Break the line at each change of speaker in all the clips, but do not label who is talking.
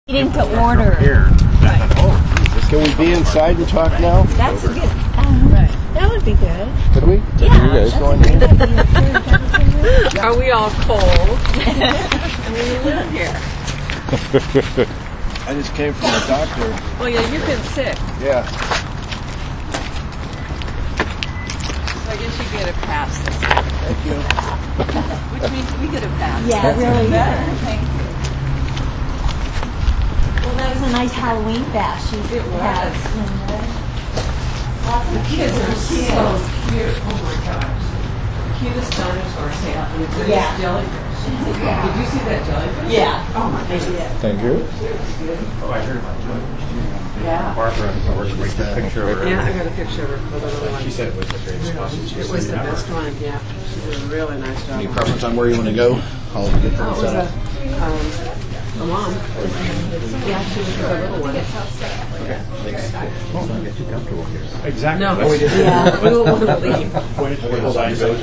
Meeting to order.
Can we be inside and talk now?
That's a good. That would be good.
Could we?
Yeah.
You guys going in?
Are we all cold? And we live here.
I just came from the doctor.
Well, yeah, you've been sick.
Yeah.
So I guess you get a pass this year.
Thank you.
Which means we get a pass.
Yeah, really.
Better. Thank you.
Well, that was a nice Halloween bash you had.
The kids are so cute. Oh my gosh. Cutest dinosaur tail and the prettiest jellyfish. Did you see that jellyfish?
Yeah.
Oh my goodness.
Thank you.
Oh, I heard about jellyfish.
Yeah.
Barbara, where's the picture of her?
Yeah, I got a picture of her for the little one.
She said it was the greatest possible.
It was the best one, yeah. She did a really nice job.
Any preference on where you want to go? I'll get
Oh, it was
set up.
a mom. Yeah, she was the little one.
Don't get too comfortable here. Exactly.
No.
Yeah.
We don't want to leave.
Where the sign goes.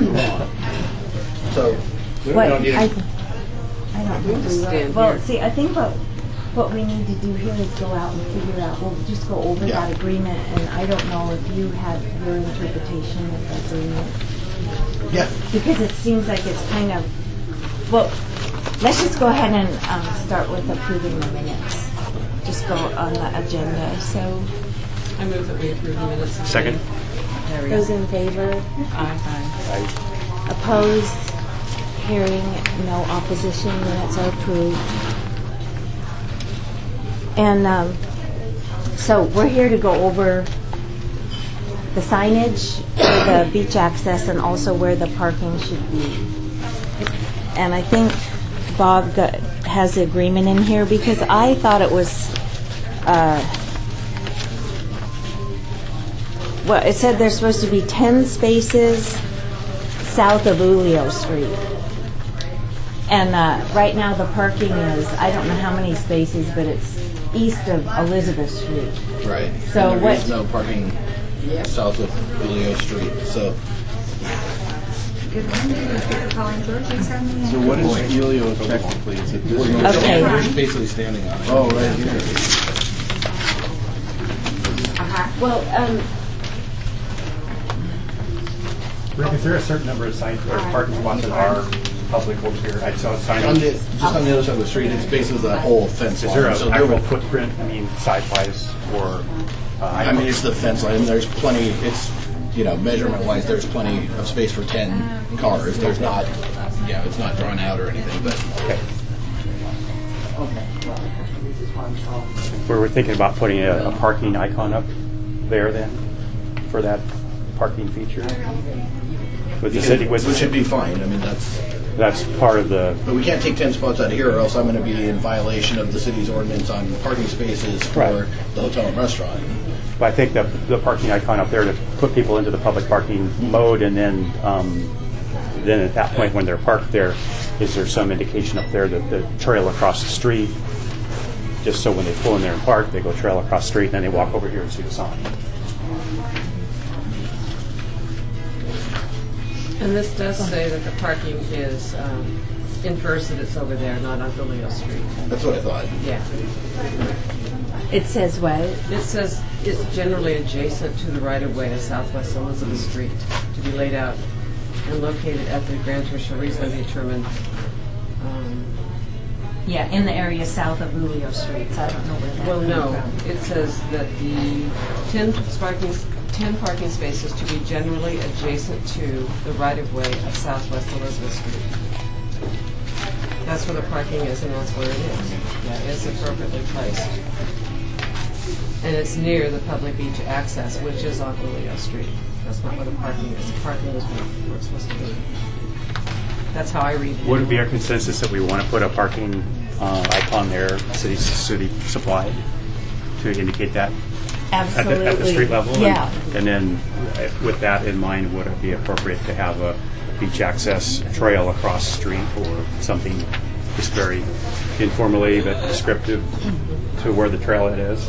So,
What
don't need
I
it.
don't think we
Stand
will. Well,
here.
see, I think what we need to do here is go out and figure out. We'll just go over
Yeah.
that agreement, and I don't know if you have your interpretation of the agreement.
Yeah.
Because it seems like it's kind of, well, let's just go ahead and start with approving the minutes. Just go on the agenda. So,
I move that we approve the minutes.
Second.
There we go.
those in favor?
Aye.
Opposed? Hearing no opposition, minutes are approved. And so we're here to go over the signage for the beach access and also where the parking should be. And I think Bob has the agreement in here because I thought it was, well, it said there's supposed to be 10 spaces south of Julio Street. And right now the parking is, I don't know how many spaces, but it's east of Elizabeth Street.
Right.
So
and there is
what-
no parking south of Julio Street. So,
So what is Helio technically? Is it this one?
Okay.
we're just basically standing on it.
Oh, right here.
Well,
Rick, is there a certain number of signs or parking spots that are public over here? I saw a sign.
Just on the other side of the street, it's basically the whole fence
Is
line.
there
So
an
there
actual
would-
footprint, I mean, size-wise, or?
I mean, it's the fence line. There's plenty. It's measurement-wise, there's plenty of space for 10 cars. There's not, it's not drawn out or anything. But
We're thinking about putting a parking icon up there then for that parking feature. With the city,
which should be fine. I mean,
that's part of the.
but we can't take 10 spots out of here, or else I'm going to be in violation of the city's ordinance on parking spaces for
Right.
the hotel and restaurant.
But I think that the parking icon up there to put people into the public parking mode, and then at that point when they're parked there, is there some indication up there that the trail across the street, just so when they pull in there and park, they go trail across the street, and then they walk over here and see the sign.
And this does say that the parking is infers that it's over there, not on Julio Street.
That's what I thought.
Yeah.
it says what?
It says it's generally adjacent to the right-of-way of Southwest Elizabeth Street to be laid out and located at the grantor shall reasonably determine.
Yeah, in the area south of Julio Street. So I don't know where that
Well,
came
no,
from.
it says that the 10 parking spaces to be generally adjacent to the right-of-way of Southwest Elizabeth Street. That's where the parking is, and that's where it is. Yeah, it's appropriately placed. And it's near the public beach access, which is on Julio Street. That's not where the parking is. The parking is where it's supposed to be. That's how I read it.
Would it be our consensus that we want to put a parking icon there, city supplied, to indicate that
Absolutely.
at the street level?
Yeah.
And then with that in mind, would it be appropriate to have a beach access trail across the street or something just very informally but descriptive to where the trailhead is?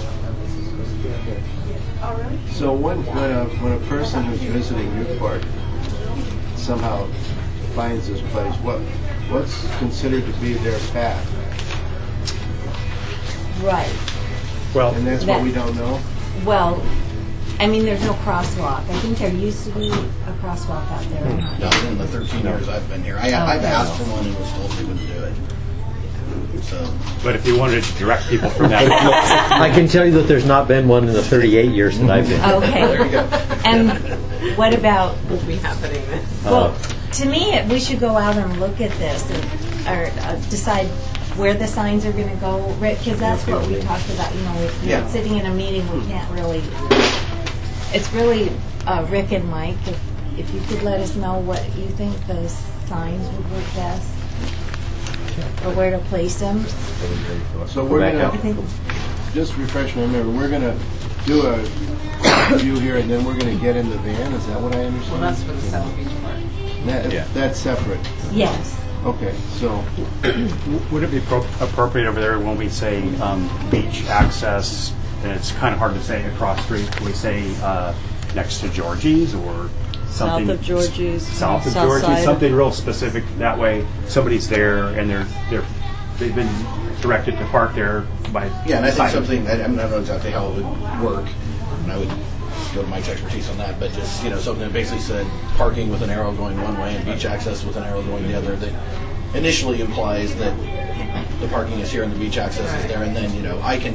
So when a person who's visiting Newport somehow finds this place, what's considered to be their path?
Right.
Well,
And that's what we don't know?
Well, I mean, there's no crosswalk. I think there used to be a crosswalk out there. I'm not
No,
sure.
in the 13 years I've been here, I've asked for one and was told they wouldn't do it. So,
but if you wanted to direct people from that,
I can tell you that there's not been one in the 38 years that I've been here.
Okay.
there you go.
And what about,
Will be happening then.
well, to me, we should go out and look at this and or decide where the signs are going to go, because that's what we talked about. You know, if
Yeah.
you're sitting in a meeting, we can't really. It's really Rick and Mike. If you could let us know what you think the signs would work best, or where to place them.
So we're
I
gonna,
think
just refresh my memory, we're gonna do a review here and then we're gonna get in the van, is that what I
Well,
understand?
that's for the South Beach Park.
That's separate.
yes.
Okay, so,
would it be appropriate over there when we say beach access, and it's kind of hard to say across street, can we say next to Georgie's or something?
South of Georgie's,
South of
south
Georgie's,
side.
something real specific. That way somebody's there and they've been directed to park there by
Yeah, and I think
side.
something, I don't know exactly how it would work, and I would go to Mike's expertise on that, but just, something that basically said parking with an arrow going one way and beach access with an arrow going the other, that initially implies that the parking is here and the beach access is there, and then, I can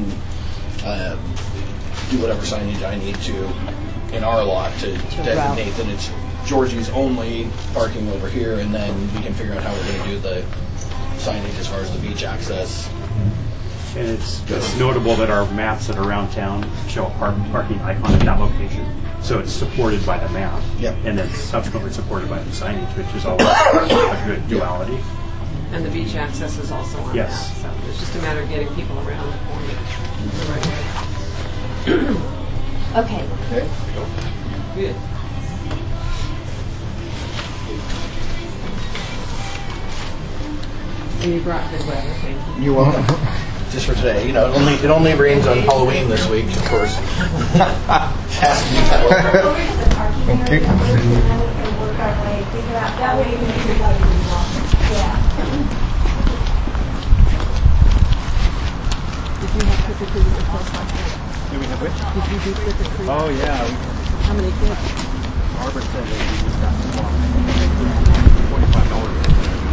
do whatever signage I need to in our lot to designate that it's Georgie's only parking over here, and then we can figure out how we're going to do the signage as far as the beach access.
And it's notable that our maps that are around town show a parking icon at that location. So it's supported by the map.
Yep.
And then subsequently supported by the signage, which is always a good duality.
And the beach access is also on
Yes.
that. So it's just a matter of getting people around the corner the right way.
Okay.
okay,
Good. And you brought good weather, thank you.
You're welcome. Just for today, it only rains on Halloween this week, of course. Has to be that way.
Oh, yeah.
How many kids?
Barbara said that we just got $45.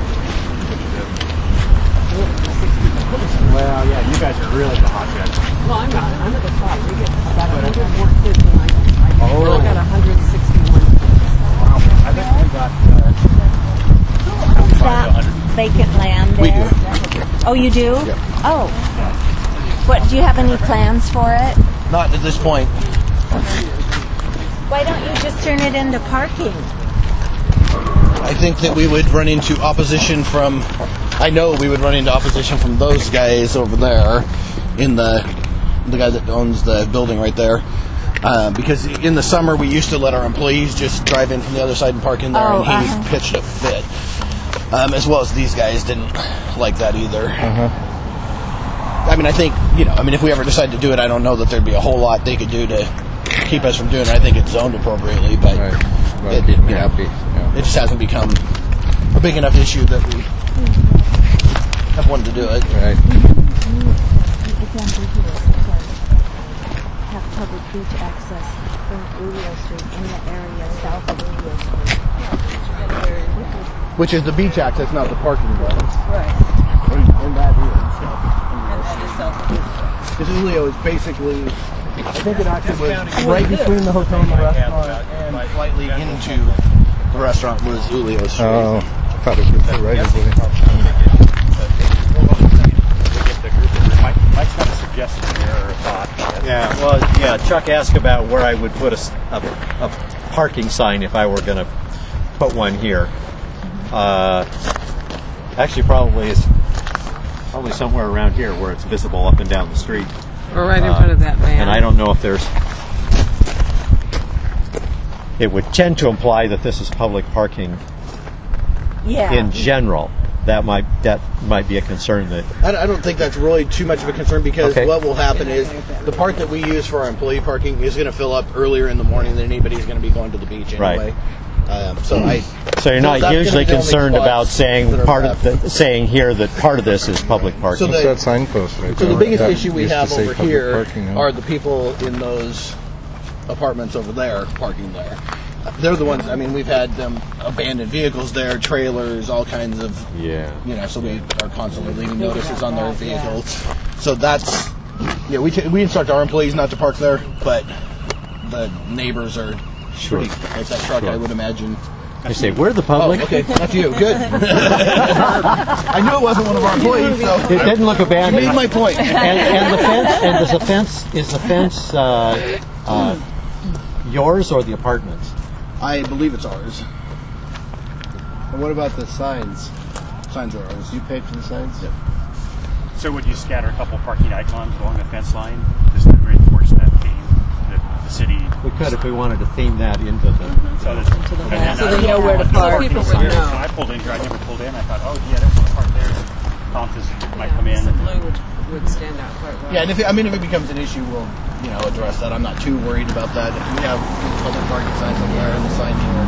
Well, yeah, you guys are really the hotbed.
Well, I'm not. I'm at the top. We get about 100 more kids than I do. I got 161.
Wow. I think we got
Is that vacant land there?
We do.
Oh, you do?
Yep.
Oh. What, do you have any plans for it?
Not at this point.
Why don't you just turn it into parking?
I think that we would run into opposition from. I know we would run into opposition from those guys over there, in the guy that owns the building right there. Because in the summer we used to let our employees just drive in from the other side and park in there,
Oh,
and he pitched a fit. As well as these guys didn't like that either. I mean, I think, if we ever decide to do it, I don't know that there'd be a whole lot they could do to keep us from doing it. I think it's zoned appropriately, but it just hasn't become a big enough issue that we have wanted to do it.
Right.
Have public beach access from Julio Street in the area south of Julio Street.
Which is the beach access, not the parking lot.
Right.
And that
And that is south of Georgia.
is. Because Julio is basically, I think it actually was right between the hotel and the restaurant, and slightly into the restaurant was Julio Street.
Oh, probably right.
Mike's got a suggestion there or a thought.
Yeah, Chuck asked about where I would put a parking sign if I were going to put one here. Actually, probably somewhere around here where it's visible up and down the street.
Or right in front of that van.
And I don't know if there's. It would tend to imply that this is public parking
Yeah.
in general. That might be a concern that.
I don't think that's really too much of a concern, because
Okay.
what will happen is the part that we use for our employee parking is going to fill up earlier in the morning than anybody's going to be going to the beach anyway.
Right. So you're not
That's
usually
gonna be the only
concerned about
spots
saying
that are
part of
left.
saying here that part of this is public parking.
So
What's that signpost right
So
there?
the biggest
That
issue we
used to
have
say
over
public
here
parking, huh?
are the people in those apartments over there parking there. They're the ones. I mean, we've had them abandoned vehicles there, trailers, all kinds of.
Yeah.
You know, so we are constantly leaving notices on their vehicles. So that's. Yeah, we instruct our employees not to park there, but the neighbors are pretty like that truck. I would imagine.
I say we're the
Oh,
public.
okay, that's you. Good. I knew it wasn't one of our employees, so
It didn't look
you
abandoned.
made my point.
And the fence and is the fence yours or the apartments?
I believe it's ours.
And what about the signs?
Signs are ours.
You paid for the signs?
Yep.
So would you scatter a couple parking icons along the fence line just to reinforce that theme that the city?
We could if we wanted to theme that into the.
So,
So they know where to park. People would know.
When I pulled in here, I never pulled in. I thought, oh yeah, there's one park there. Compton might come in.
The blue would stand out quite well.
Yeah, and if it becomes an issue, we'll address that. I'm not too worried about that. If we have public parking signs up there and the sign here.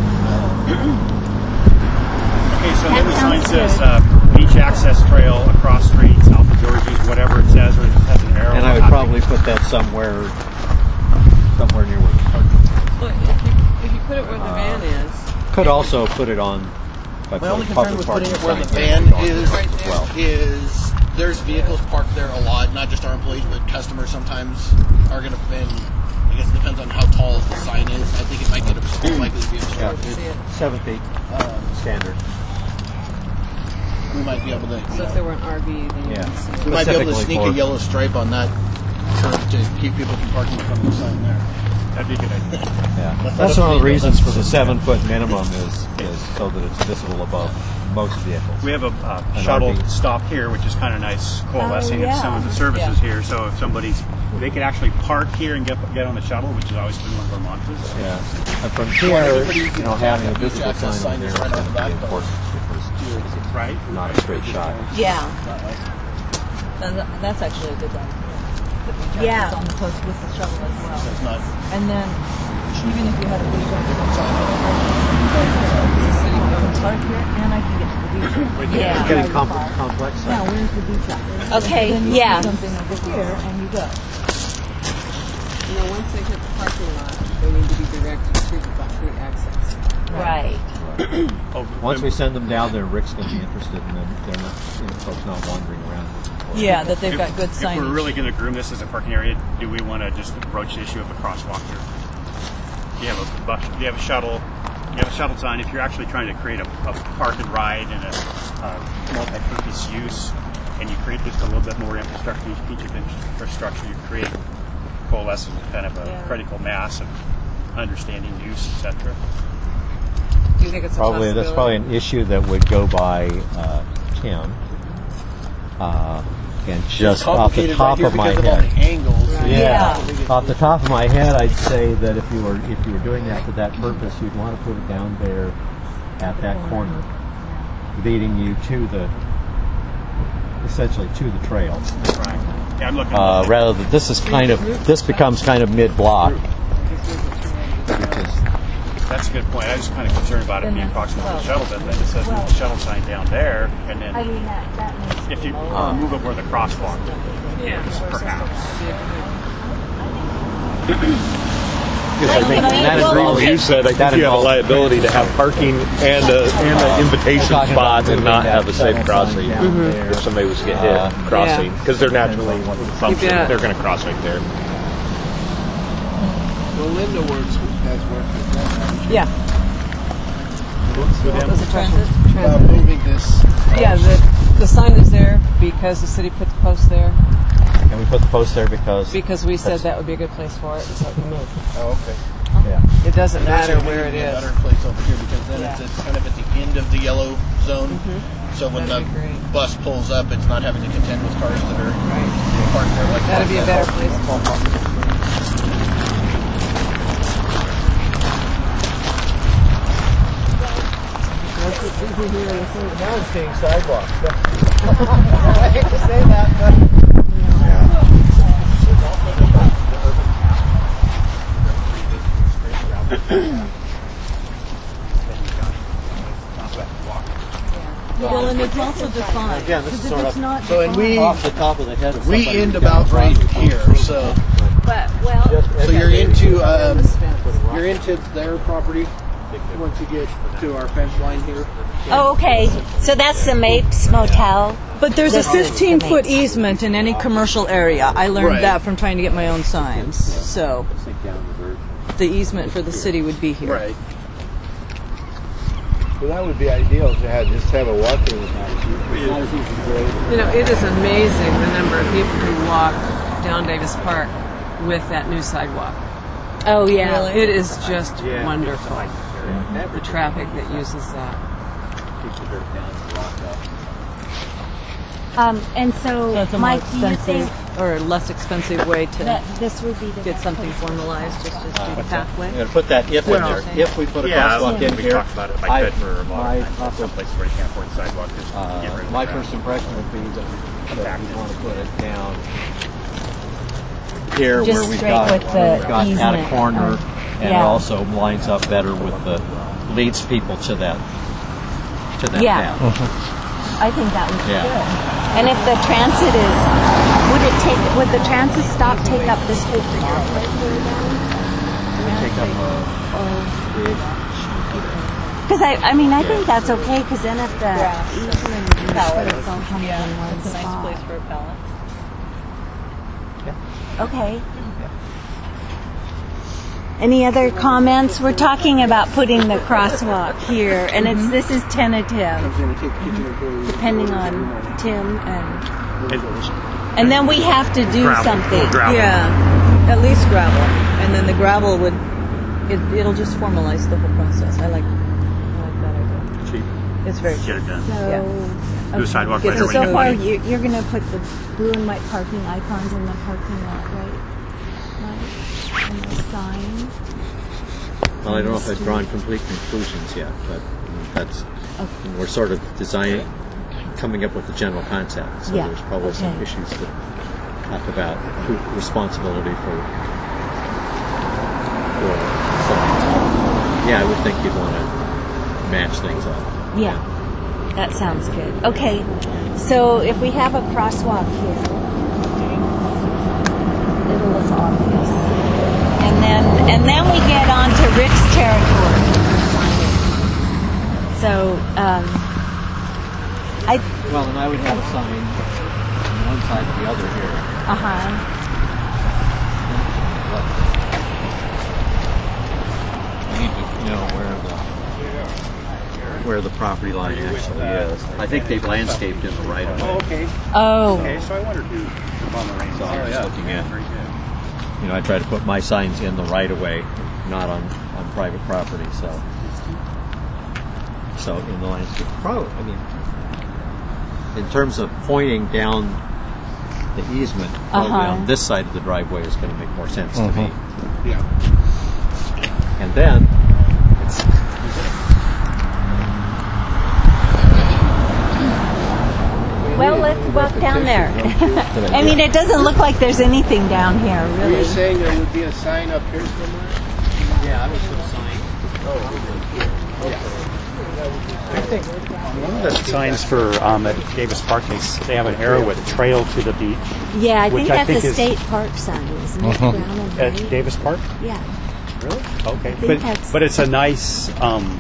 Okay, so then the sign says beach access trail across street, south of Georgie's, whatever it says, or it just has an arrow.
And I would probably put that somewhere near where the park.
Well, if you put it where the van is,
Could also put it on.
My only concern with putting it where the van is there's vehicles parked there a lot, not just our employees, but customers sometimes are going to I guess it depends on how tall the sign is. I think it might get likely to be obstructed.
see it.
7 feet standard.
We might be able to.
So if there were an RV, then you would see it.
We might be able to
Specifically
sneak
for-
a yellow stripe on that curb to keep people from parking in front of the sign there.
That'd be a good idea.
Yeah. That's one of the reasons for the 7-foot minimum is so that it's visible above most vehicles.
We have a shuttle
RV.
stop here, which is kind of nice, coalescing of some of the services here. So if they could actually park here and get on the shuttle, which has always been one of our mantras.
Yeah. And from here, having a visible sign in there is going to be important because
Right?
it's not a straight shot.
Yeah.
That's actually a good one.
Yeah.
On the post with the shuttle as well.
It's not.
And then, even if you had a beach, I can park here and I can get to the beach.
Yeah.
It's getting complex.
Now, where's the beach at?
Okay,
Then you
yeah.
do something over here and you go.
Once they hit the parking lot, they need to be directed to the street access.
Right.
Once we send them down there, Rick's going to be interested in them. They're not, folks not wandering around.
Yeah, that they've got good
If
signage.
we're really going to groom this as a parking area, do we want to just approach the issue of a crosswalk here? You have a shuttle sign. If you're actually trying to create a park and ride and a multi-purpose use, and you create just a little bit more infrastructure, each piece of infrastructure you create coalesces with kind of a critical mass of understanding use, etc.
Do you think it's a possibility?
That's probably an issue that would go by Tim. And just off the top of my head, off the top of my head, I'd say that if you were doing that for that purpose, you'd want to put it down there at that corner, leading you essentially to the trail.
Right. Yeah, I'm looking.
Rather than this becomes kind of mid-block.
That's a good point. I was kind of concerned about it being proximal to the shuttle, but then it says move the shuttle sign down there, and then if you move it where the crosswalk is, perhaps.
I think that
Well, you said I think you have a liability to have parking and an invitation spot and not have a safe crossing if somebody was to get hit crossing because they're naturally they're going to cross right there.
Well, Linda has worked with them.
Yeah. Was it transit?
Moving this.
Yeah, the sign is there because the city put the post there.
And we put the post there because
We said that would be a good place for it, and so we moved.
Oh, okay.
yeah.
It doesn't matter
Actually,
where it
maybe
is.
a better place over here because then it's kind of at the end of the yellow zone. So when
That'd
the
be great.
bus pulls up, it's not having to contend with cars that are parked there. Like
That'd be a better place.
Now it's seeing sidewalks.
I hate to say that, but
again, this is sort of
So, and we
off the top of the head. Of
we
somebody
end
who's got
about right
property.
here. So,
Just-
you're into their property once you get to our fence line here.
Oh, okay. So that's the Mapes Motel.
But there's a
This is
15-foot
the
easement in any commercial area. I learned
Right.
that from trying to get my own signs. So the easement for the city would be here.
Right.
Well, that would be ideal to just have a walking.
You know, it is amazing the number of people who walk down Davis Park with that new sidewalk.
Oh, yeah.
It is just wonderful. The traffic that uses that.
And so,
That's a more
Mike, do you think
expensive or less expensive way to
that this would be the
get something formalized, just do the pathway?
I'm going to put that if in there. If we put a crosswalk in
we
here,
talked about it if I could for a
my
lot of times. Some places where you can't afford sidewalk, just get rid of
my
that.
first impression would be that we want to put it down here
Just
where we've
straight
got,
with the
at a
easement.
corner, and it
Yeah.
also lines up better with the leads people to that
Yeah.
path.
I think that would be
Yeah.
good. And if the transit is, would the transit stop take up this whole pathway? Because I mean, I think that's okay. Because then if the easement is it's all coming in one spot.
for a pallet.
Okay. Any other comments? We're talking about putting the crosswalk here, and this is tentative, depending on Tim and then we have to do
Gravel.
something.
Gravel.
Yeah, at least gravel, and then the gravel would it'll just formalize the whole process. I like that idea.
Cheap.
It's very
Get it done.
So,
Do a sidewalk
Get
right
the
away.
so far you're going to put the blue and white parking icons in the parking lot, right? And the sign.
Well, I don't know if I've drawn complete conclusions yet, but that's we're sort of coming up with the general concept. So
Yeah,
there's probably some
okay.
issues to talk about who responsibility for. So, yeah, I would think you'd want to match things up.
Yeah, that sounds good. Okay, so if we have a crosswalk here, it was obvious, and then we get on to Rick's territory. So,
Well, and I would have a sign on one side or the other here. I need to know where the property line actually is. I think they've landscaped in the right of way.
Okay.
Oh,
Okay, so I wondered who on the range.
So I'm just looking at, I try to put my signs in the right of way, not on private property. So in the landscape, probably. I mean, in terms of pointing down the easement, probably on this side of the driveway is going to make more sense to me.
Yeah.
And then,
well, let's walk down there. I mean, it doesn't look like there's anything down here,
Are
really.
you saying there would be a sign up here somewhere?
yeah, I was going to sign.
I think one of the signs for at Davis Park, they have an arrow with trail to the beach.
Yeah, I
Which
think
I
that's
think
a
is-
state park sign, isn't it? Brown and
At
white?
Davis Park?
Yeah.
Really? Okay.
think that's-
But it's a nice,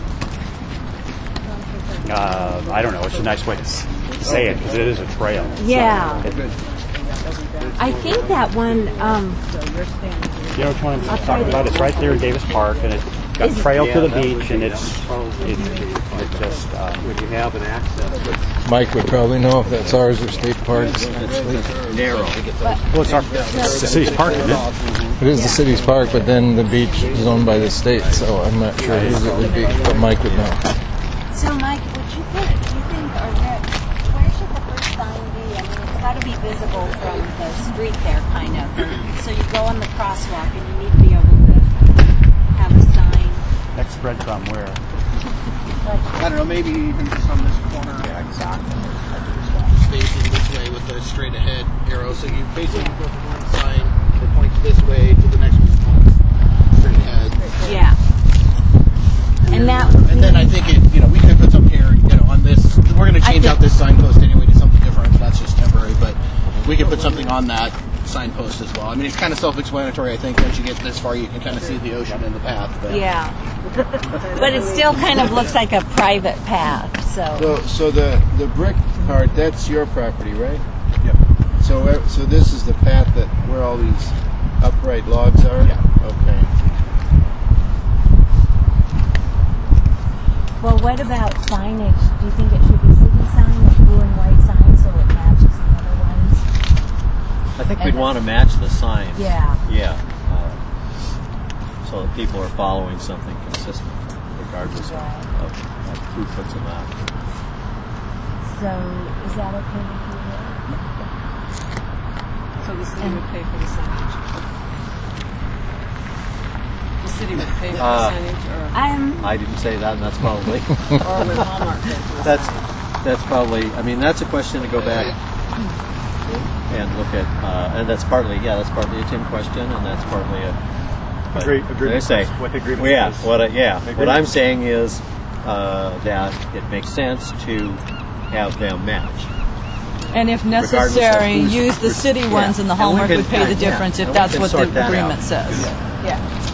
I don't know, it's a nice way to say it because it is a trail.
Yeah. I think that one,
You know which one I'm talking about? It's right there in Davis Park, and it's got trail to the beach, and it's just.
Would you have an access that's
Mike would probably know if that's ours or state parks.
narrow?
Well, it's the city's park, isn't it?
It is the city's park, but then the beach is owned by the state, so I'm not sure whose it would be, but Mike would know.
so Mike, do you think, or Rick, where should the first sign be? I mean, it's got to be visible from the street there, kind of. So you go on the crosswalk and you need to be able to have a sign.
Next breadcrumb where?
I don't know, maybe even just on this corner. Yeah, exactly. Facing this way with the straight ahead arrow. So you basically put one sign that points this way to the next one that points straight ahead.
Yeah. And that.
And then I think we could put something here, on this. We're going to change out this signpost anyway to something we could put something on that signpost as well. I mean, it's kind of self-explanatory. I think once you get this far, you can kind of see the ocean in the path. But.
Yeah. But it still kind of looks like a private path,
So the brick part, that's your property, right?
Yep.
So this is the path that where all these upright logs are?
Yeah.
Okay.
Well, what about signage? Do you think it should be city sign, like blue and white sign, so it matches the other ones?
I think we'd want to match the signs.
Yeah.
Yeah. So that people are following something consistent, regardless of who puts them out.
So, is that okay with you?
So the city would pay for the signage. The city would pay for the signage, or
I didn't say that, and that's probably
would Walmart pay for the signage?
that's probably. I mean, that's a question to go back and look at, and that's partly a Tim question, and that's partly a.
Agreement.
I say,
What the agreement
well,
is.
What I'm saying is that it makes sense to have them match.
And if
Regardless
necessary,
of who's-
use the city ones, and the
And we
Hallmark
can-
would pay the
yeah,
difference
and
if
we
that's
can
what the
sort that
agreement
out.
says. Yeah.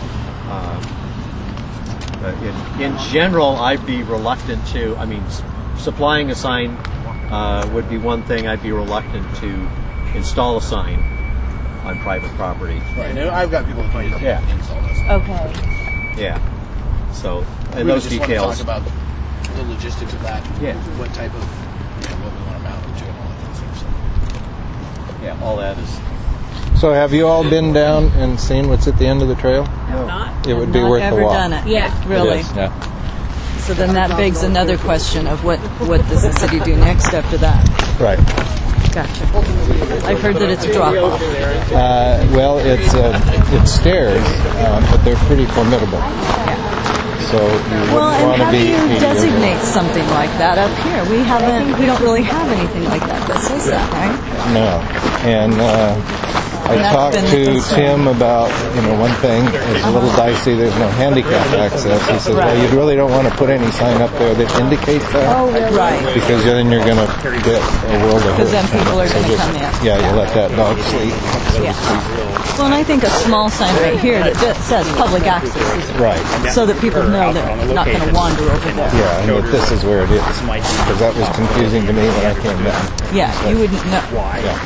But in general, I'd be reluctant to. I mean, supplying a sign would be one thing. I'd be reluctant to install a sign on private property.
Right. Now, I've got people who can
Yeah.
install this.
Okay.
Yeah. So, and
We
those
just want to
details.
talk about the logistics of that.
Yeah.
What type of, what we want to mount it to, and all that things. So.
Yeah, all that is.
So have you all been down and seen what's at the end of the trail?
Not?
It would be
Not
worth
ever
the walk.
done it.
Yeah.
Really.
It is, yeah.
So then that begs another question of what does the city do next after that?
Right.
Gotcha. I've heard that it's a drop off.
Well, it's stairs, but they're pretty formidable. So you
Well,
wouldn't
and
want to
how do
be.
you designate something like that up here? We don't really have anything like that says that, right?
No. And I
That's
talked
been
to
the concern.
Tim about, one thing is a little dicey. There's no handicap access. He says, well, you really don't want to put any sign up there that indicates that.
Oh, right.
Because then you're going to get a world of
Because then
hurt.
people are
So
going to
just-
come in.
Yeah, you let that dog sleep.
Yeah. Well, and I think a small sign right here that just says public access is
Right.
so that people know that they're not going to wander over there.
Yeah, and that this is where it is. Because that was confusing to me when I came down.
Yeah, you wouldn't know.
Yeah.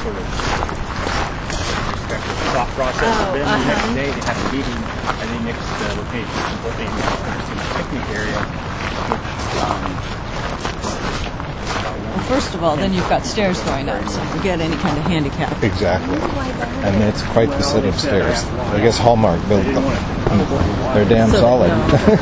Thought process, and then the next day they have a meeting at the next location, in the picnic area.
Well, first of all, then you've got stairs going up, so forget any kind of handicap.
Exactly. And it's quite the set of stairs. I guess Hallmark built them. They're damn
So-
solid.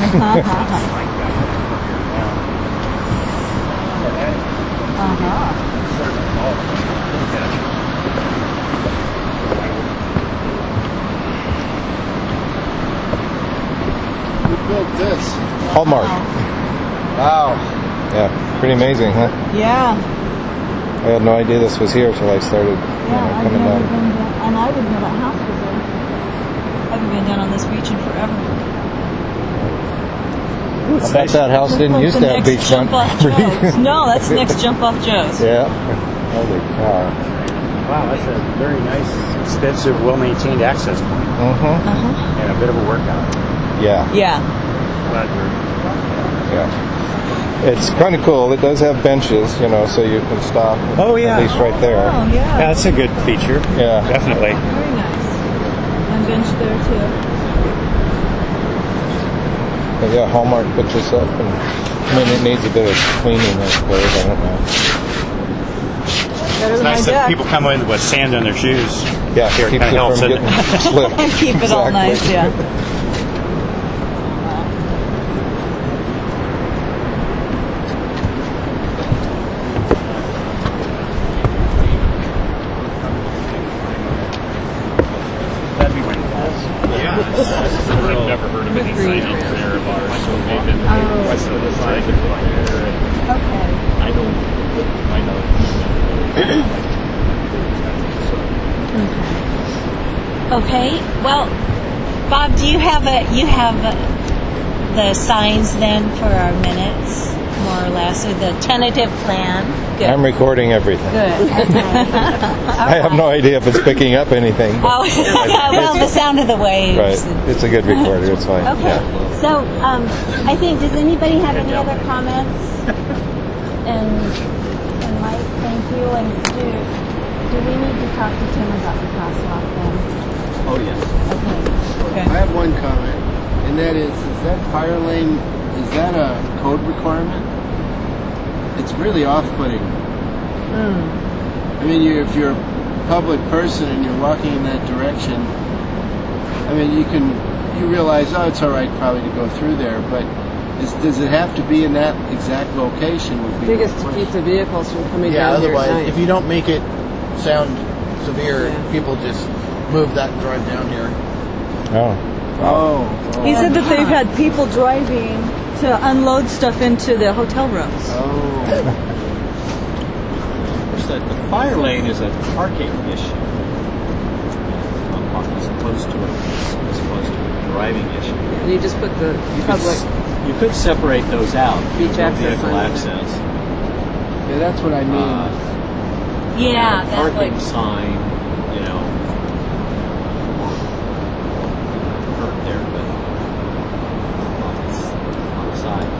Who built this?
Hallmark.
Wow.
Yeah, pretty amazing, huh?
Yeah.
I had no idea this was here till I started coming down.
And I didn't know that house was there. I haven't been down on this beach in forever.
I bet that house didn't used to have beachfront.
Jump off Joe's. No, that's next Jump Off Joe's.
Yeah. Holy cow.
Wow, that's a very nice, expensive, well-maintained access point,
Mm-hmm.
and a bit of a workout.
Yeah.
Yeah.
Glad we're
Yeah. It's kind of cool. It does have benches, so you can stop.
Oh, yeah.
At least right there.
Oh, yeah.
Yeah, that's a good feature.
Yeah.
Definitely.
Very nice. And bench there, too.
But yeah, Hallmark put this up, and it needs a bit of cleaning, I suppose. I don't know.
Better
It's
than
nice
my
that
deck.
people come in with sand on their shoes.
Yeah,
Here, it
keeps
kind
it
of helps
from
it.
getting slipped.
And keep it all
Exactly.
nice, yeah.
That'd be right. Yeah. I've never heard of any signage there about west of the side.
Okay.
I don't. I know.
Okay. Well, Bob, do you have the signs then for our minutes?
more or less, or the tentative plan. Good.
I'm recording everything.
Good.
I have no idea if it's picking up anything.
Oh, well, the sound of the waves.
Right. It's a good recorder. It's fine.
Okay.
Yeah.
So, I think, does anybody have any other comments? And Mike, thank you. And do we need to talk to Tim about the crosswalk then?
Oh, yes.
Okay.
I have one comment, and that is that fire lane, is that a code requirement? It's really off-putting. I mean, if you're a public person and you're walking in that direction, I mean, you realize, oh, it's all right probably to go through there, but does it have to be in that exact location? Would be
I think it's to keep the vehicles from coming
Yeah,
down here at
otherwise,
night.
if you don't make it sound severe, people just move that and drive down here.
Oh.
He said that they've had people driving to unload stuff into the hotel rooms.
Oh.
The fire lane is a parking issue as opposed to a driving issue.
And you just put the public.
You could separate those out.
Beach
No
access
vehicle
sign.
access.
Yeah, that's what I mean.
Yeah, that
Parking
would.
sign, you know, hurt there, but on the side.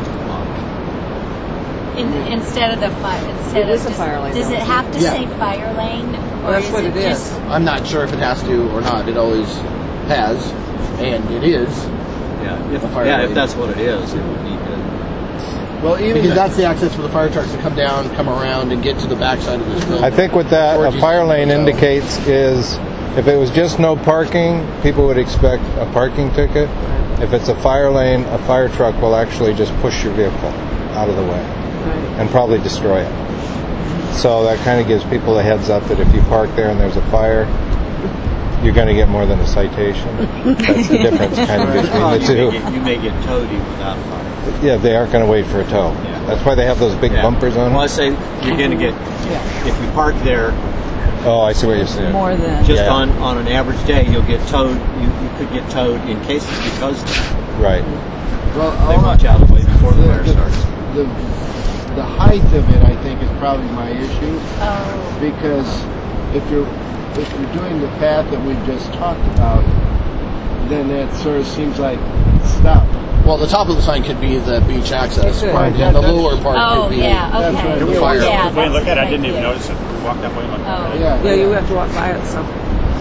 Instead of the fire,
It is a fire lane,
Does
though,
it
isn't
have to
Yeah.
say fire lane, or
That's
is
what it is.
just?
I'm not sure if it has to or not. It always has, and it is.
Yeah,
A fire
if
lane.
that's what it is, it would need to.
Well, even
Because that's the access for the fire trucks to come down, come around, and get to the backside of this building.
I think what that a fire lane indicates is if it was just no parking, people would expect a parking ticket. If it's a fire lane, a fire truck will actually just push your vehicle out of the way and probably destroy it. So that kind of gives people a heads up that if you park there and there's a fire, you're going to get more than a citation. That's the difference kind of between the two.
You may get towed even without a fire.
Yeah, they aren't going to wait for a tow.
Yeah.
That's why they have those big
Yeah.
bumpers on
Well, I
them.
say you're going to get, if you park there,
Oh, I see what you're saying.
More than.
just
Yeah.
on an average day, you'll get towed. You could get towed in cases because
Right.
well,
they watch out of the way before the fire starts.
The height of it, I think, is probably my issue. Because if you're doing the path that we've just talked about, then that sort of seems like stop.
Well, the top of the sign could be the beach access
It could.
part, and the lower part
Oh,
could be
yeah,
That's
okay.
right.
the fire.
Yeah,
If we
that's
look at it, I
a
didn't
good
even
idea.
notice it. We walked that way and looked at
Oh.
it.
Yeah,
Yeah, you have to walk by it, so.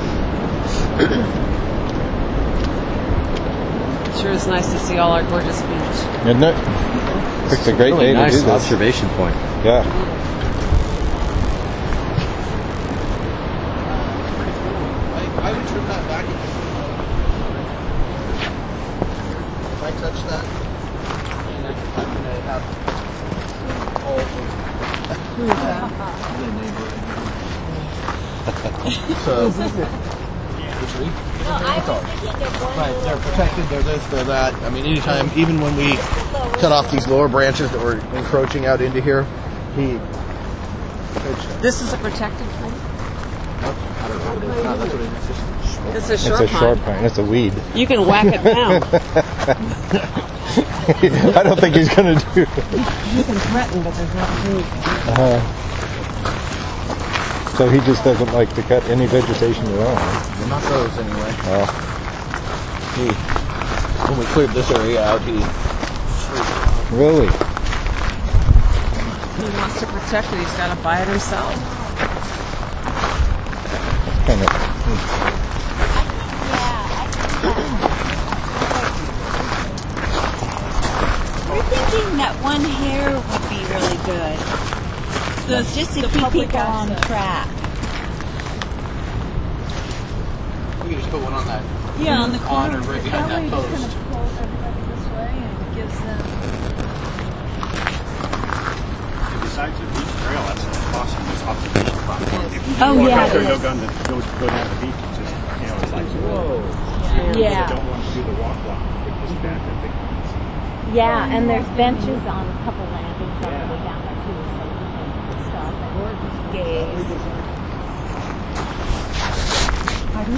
Sure is nice to see all our gorgeous beach.
Isn't it? Picked a great day to do this.
observation point.
Yeah.
I would trim that back. If I touch that, I'm going to have all of So,
No, I was thinking of one.
right, they're protected, they're this, they're that. I mean, anytime, even when we cut off these lower branches that were encroaching out into here, he...
This is a protected plant?
I don't know what it is. No, that's what it is.
It's a
It's
short
a short
pine.
pine. It's a weed.
You can whack it down.
I don't think he's going to do it.
You can threaten, but there's nothing.
So he just doesn't like to cut any vegetation at all.
Well, not those, anyway.
Oh.
When we cleared this area out, he...
Really?
He wants to protect it. He's got to buy it himself.
Kind of.
We're thinking that one hair would be really good. Just to keep people on track.
We can just put one on that.
Yeah, on the
On
corner.
or right behind that post.
Kind of pull everybody this way and it gives them.
Besides the beach trail, that's awesome. This observation platform. If you
Oh,
walk
yeah,
out there,
it
go
is.
down the beach. It's just, you know, it's like, whoa.
Yeah.
Don't want to do the walk block. It's just back there.
Yeah, and there's benches on a couple landings on the way down there too, so you can stop and gaze. Pardon?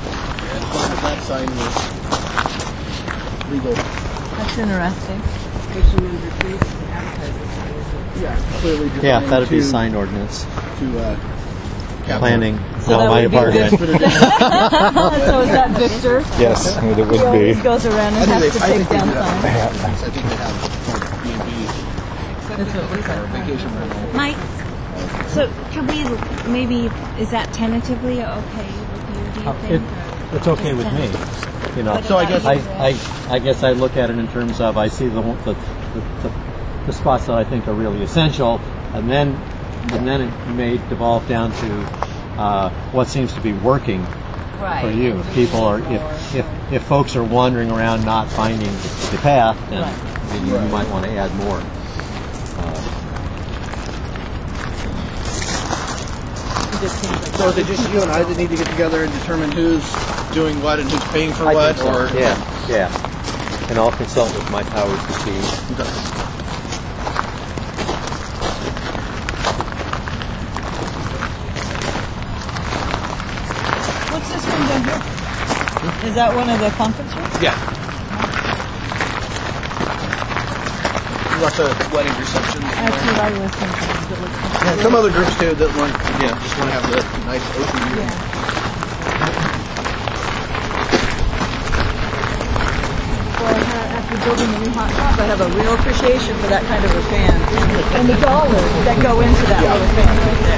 As long as that sign was legal.
That's interesting.
Application number 3 is advertising.
Yeah, clearly.
Yeah,
defined
that'd be
to-
sign ordinance.
To
Planning.
So
No,
that
my
would be
department.
So is that Victor?
Yes, it
He
would
always
be.
goes around and has to take down signs.
I think they have B&B vacation rental.
Mike, so can we maybe, is that tentatively okay with you, do you think?
It's okay with me. You know,
So I guess-
I guess I look at it in terms of I see the spots that I think are really essential, and then it may devolve down to what seems to be working for you. If people are, if folks are wandering around not finding the path, then maybe you might want to add more.
So is it just you and I that need to get together and determine who's doing what and who's paying for
I
what?
think so.
Or
Yeah. And I'll consult with my powers to see.
What's this one down here? Is that one of the conference rooms?
Yeah. Lots of wedding receptions.
That's what I was thinking.
And some other groups too that want, just want to have the nice open view.
Well, after building a new hot tub, I have a real appreciation for that kind of a fan. And the dollars that go into that little fan right there.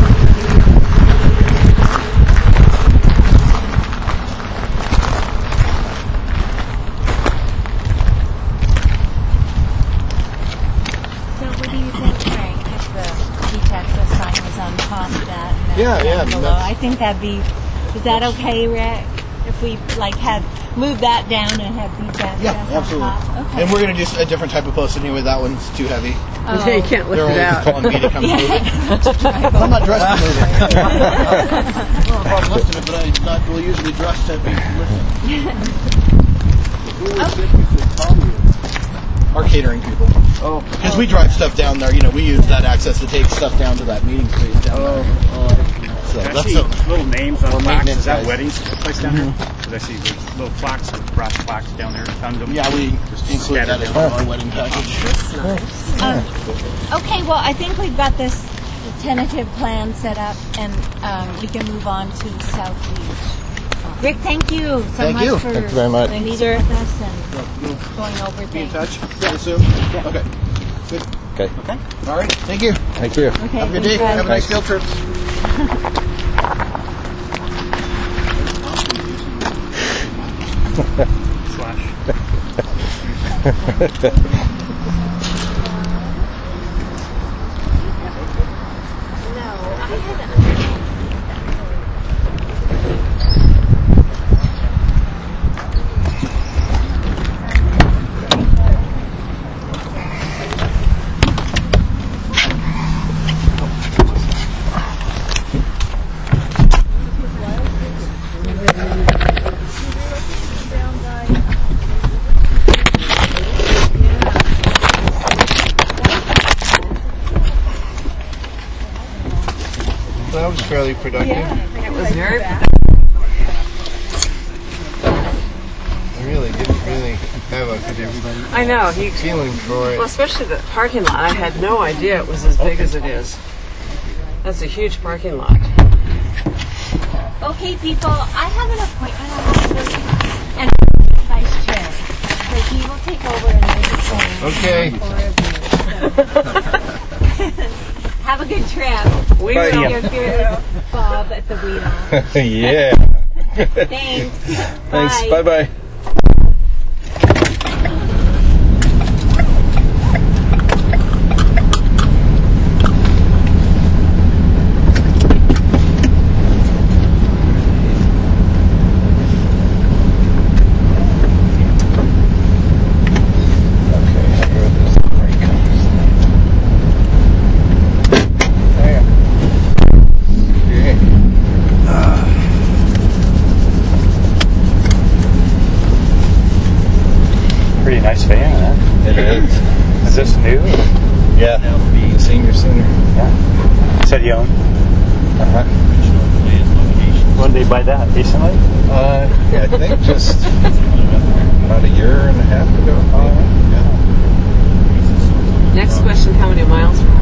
So what do you think, Frank, if the beach access sign was on top of that? And then
Yeah,
down
yeah,
below? I think that'd be, is that okay, Rick? If we had moved that down and had beach access
Yeah,
on
absolutely.
top? Okay.
And we're going to do a different type of post anyway. That one's too heavy.
Yeah, you can't lift
They're
it
only
out.
calling me to come move it. But I'm not dressed to move it. Well, if I'm lifting it, but I'm not really usually dressed to be lifting.
Who was it you could call you?
Our catering people.
Oh.
Because we drive stuff down there. We use that access to take stuff down to that meeting space down there. So
I
that's
see little names on
Or
plaques.
maintenance
Is that
guys.
weddings that took place down there? Because I see little plaques, brass plaques down there. Tons of them.
Yeah, we include that in our wedding package.
Okay, well, I think we've got this tentative plan set up, and we can move on to South Beach. Rick, thank you so
Thank
much
you.
for
Thank you very much.
meeting with us and going over
Be in
things.
touch, I assume? Okay. Good.
Okay.
All right. Thank you.
Thank you.
Okay,
Have a good day.
thanks,
Have a nice field trip. That was fairly productive.
It was very.
I really didn't really have a
I know. He,
feeling for it.
well, especially the parking lot. I had no idea it was as big as it is. That's a huge parking lot.
Okay, people, I have an appointment I have to go to, and vice chair. So he will take over and make a
Okay.
Have a good trip.
We
Bye.
will.
Your fearless Bob at the wheel.
Yeah.
Thanks.
Thanks.
Bye.
Bye-bye.
Pretty nice van, huh?
It is.
Is this new?
Yeah. Senior center.
Yeah. Said you own.
Uh-huh.
When did they buy that? Recently?
Yeah, I think just about a year and a half ago. Yeah.
Next question, how many miles from?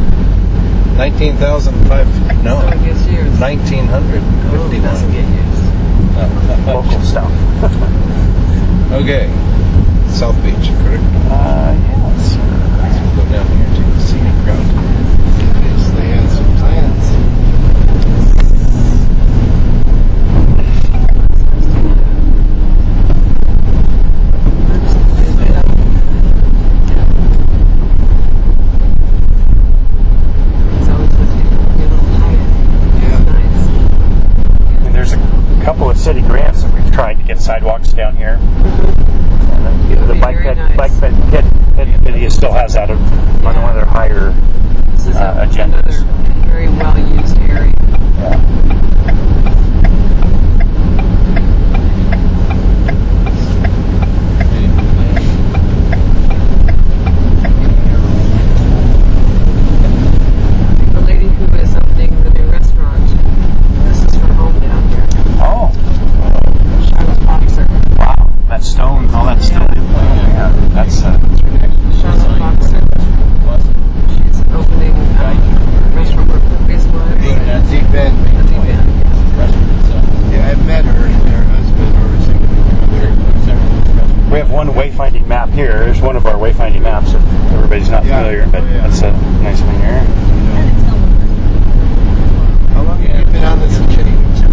19,005. No.
So it gets used.
1,959.
Doesn't get used.
Local stuff.
Okay. South Beach, correct?
Yes.
Let's go down here to the scenic route.
Yes, they had some plans.
It's always with you. Be a little higher.
Yeah.
Nice.
And there's a couple of city grants that we've tried to get sidewalks down here. And the
be
bike
very
bed,
nice.
bike bed committee still has that on one of their higher
This is
agendas.
another very well used area. The lady who is opening the new restaurant, this is her home down here.
Oh,
Charlotte Boxer.
wow. That stone, all that stone. Yeah, that's
Charlotte Boxer. She's opening a restaurant where food-based was.
At Deep End. Yeah, I've met her and her husband or something.
we have one wayfinding map here. There's one of our wayfinding maps if everybody's not
Yeah.
familiar, but
Oh, yeah.
that's a nice one here.
How long have you been on this committee?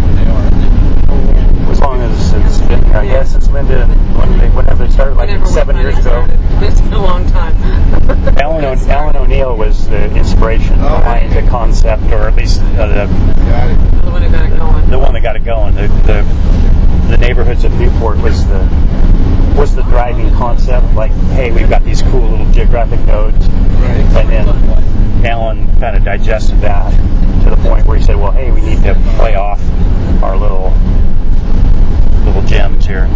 As long as it's been here, I guess it's been to whenever they started, like
Whenever
7 years
wayfinding
ago.
started. It's been a long time.
Alan O'Neill was the inspiration
Oh,
behind the concept, or at least
Got it.
The one who got it going.
the one that got it going. The neighborhoods of Newport was the driving concept. Like, hey, we've got these cool little geographic nodes,
Right.
and then Alan kind of digested that to the point where he said, well, hey, we need to play off our little gems here.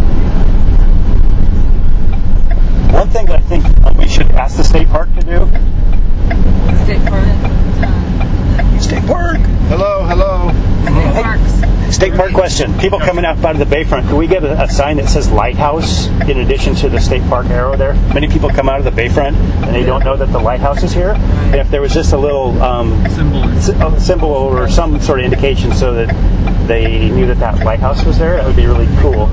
One thing that I think we should ask the state park to do.
State Park.
State park.
Hello, hello.
State Parks.
State park question. People coming out of the bayfront, can we get a sign that says lighthouse in addition to the state park arrow there? Many people come out of the bayfront and they don't know that the lighthouse is here. And if there was just a little symbol or some sort of indication so that they knew that lighthouse was there, that would be really cool.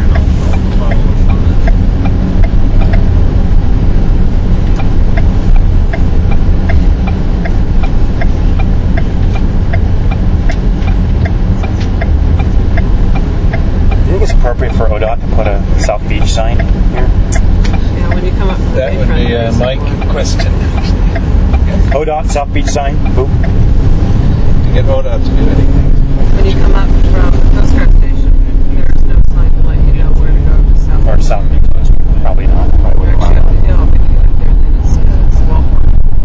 Appropriate for ODOT to put a South Beach sign here?
Yeah, when you come up from the
That would
bayfront,
be a
there's
Mike
one.
question.
ODOT South Beach sign. Boop.
To get ODOT to do anything.
When you come up from the Coast Guard station, there's no sign to let you know where to go to South.
Or South Beach. Probably not. Probably
You're
wouldn't
actually
allow
up
it.
the hill, but you get up there and then it's Walmart.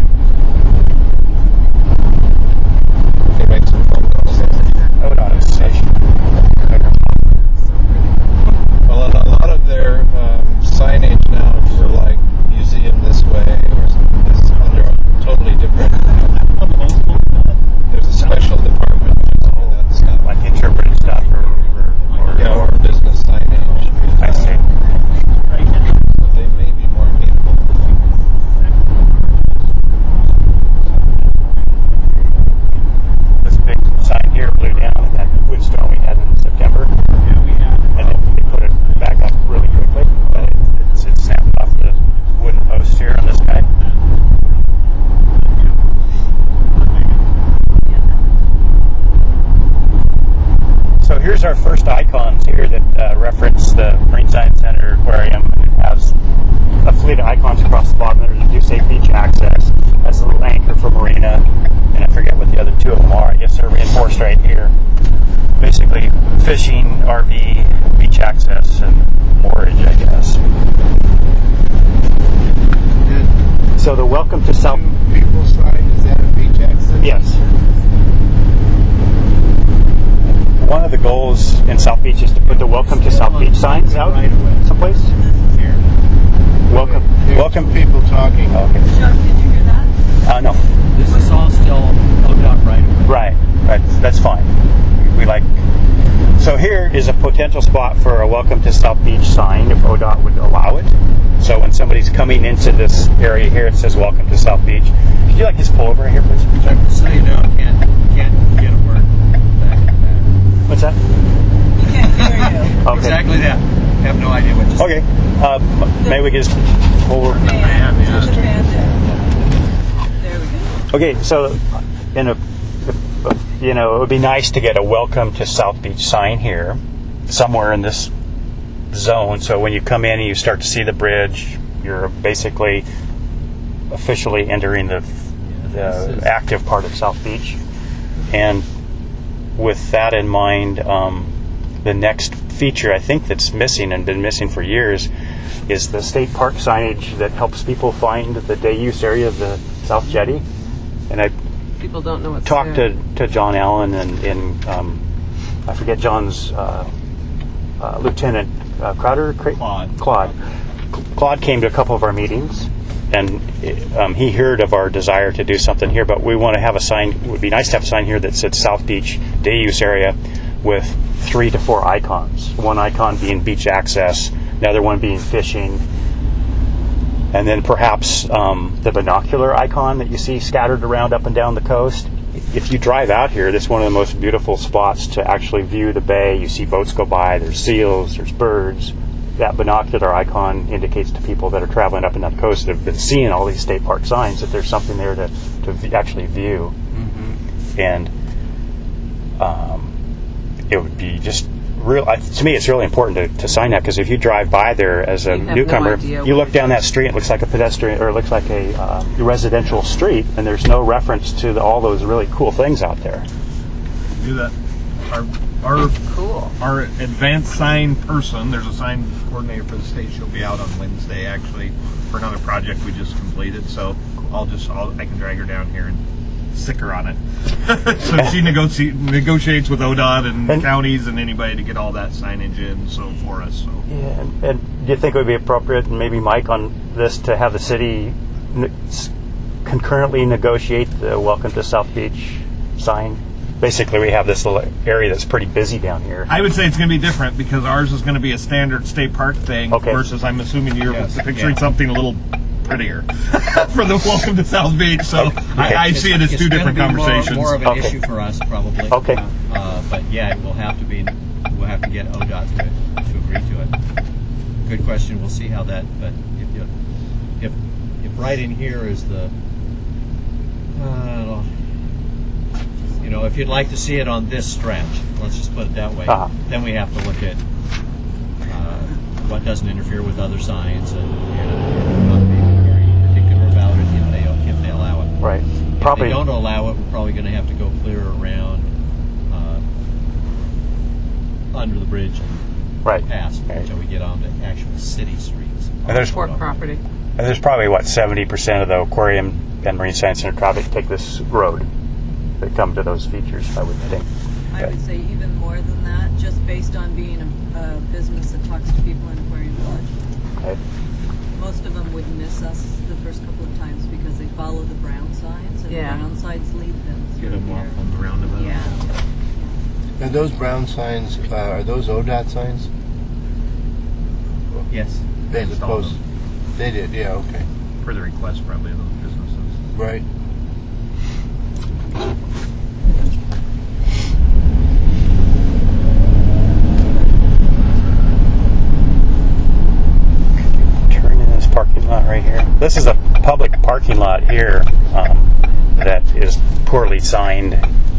They make some phone calls.
ODOT is such.
Well, and a lot of their signage now for like museum this way or something is under a totally different. There's a special department which is all that stuff.
Like interpretive stuff or
business signage.
I see.
So they may be more amenable.
This big sign here blew down in that windstorm we had in September. And then they put it back up really quickly. But it snapped off the wooden post here on this guy. So here's our first icons here that reference the Marine Science Center Aquarium. It has a fleet of icons across the bottom there to do safe beach access. That's a little anchor for Marina, and I forget what the other two of them are. I guess they're reinforced right here. Basically, fishing, RV, beach access, and moorage, I guess. So the welcome to South.
People sign, is that a beach access?
Yes. One of the goals in South Beach is to put the welcome to South Beach signs out someplace.
Here.
Welcome.
Here's
Welcome.
people talking.
Okay.
Chuck, did you hear that?
No.
This is all still ODOT right away.
Right. That's fine. We like. So here is a potential spot for a welcome to South Beach sign if ODOT would allow it. So when somebody's coming into this area here, it says "Welcome to South Beach." Could you just pull over right here, please?
So you know, can't get a word back in the back.
What's that?
He can't hear you.
Okay.
Exactly that. I have no idea what you said.
Okay. Maybe we can just pull over.
There we go.
Okay, so it would be nice to get a "Welcome to South Beach" sign here, somewhere in this zone. So when you come in and you start to see the bridge, you're basically officially entering the active part of South Beach. And with that in mind, the next feature I think that's missing and been missing for years is the state park signage that helps people find the day use area of the South Jetty. And I
People don't know what's
talked
there.
to John Allen and I forget John's Lieutenant Crowder? Claude came to a couple of our meetings, and he heard of our desire to do something here, but we want to have a sign. It would be nice to have a sign here that said South Beach Day Use Area with 3 to 4 icons. One icon being beach access, another one being fishing, and then perhaps the binocular icon that you see scattered around up and down the coast. If you drive out here, this is one of the most beautiful spots to actually view the bay. You see boats go by, there's seals, there's birds. That binocular icon indicates to people that are traveling up and down the coast that have been seeing all these state park signs that there's something there to actually view. Mm-hmm. And it would be just real. To me, it's really important to sign that, because if you drive by there as a newcomer, you look down that street, it looks like a pedestrian, or it looks like a residential street, and there's no reference to all those really cool things out there.
Do that. Our advanced sign person, there's a sign coordinator for the state. She'll be out on Wednesday actually for another project we just completed. So I can drag her down here and stick her on it. So she negotiates with ODOT and counties and anybody to get all that signage in for us. So.
Yeah, and do you think it would be appropriate, and maybe Mike, on this, to have the city concurrently negotiate the "Welcome to South Beach" sign? Basically, we have this little area that's pretty busy down here.
I would say it's going to be different, because ours is going to be a standard state park thing, versus I'm assuming you're picturing something a liting prettier for the "Welcome to South Beach." So I see it as two different conversations.
More of an issue for us, probably.
Okay.
But yeah, we'll have to get ODOT to agree to it. Good question. We'll see how that. But if right in here is the, if you'd like to see it on this stretch, let's just put it that way, then we have to look at what doesn't interfere with other signs, and not being very particular about it if they allow it.
Right.
If they don't allow it, we're probably going to have to go clear around under the bridge and past until we get onto actual city streets.
And there's
port property.
And there's probably 70% of the aquarium and Marine Science Center traffic take this road. That come to those features, I would think.
I would say even more than that, just based on being a business that talks to people in Aquarium Village.
Okay.
Most of them would miss us the first couple of times because they follow the brown signs, and the brown signs lead them through
Get them off on the roundabout.
Yeah.
Are those brown signs, are those ODOT signs?
Yes.
They did, yeah, okay.
For the request, probably, of those businesses.
Right.
Turn in this parking lot right here. This is a public parking lot here that is poorly signed.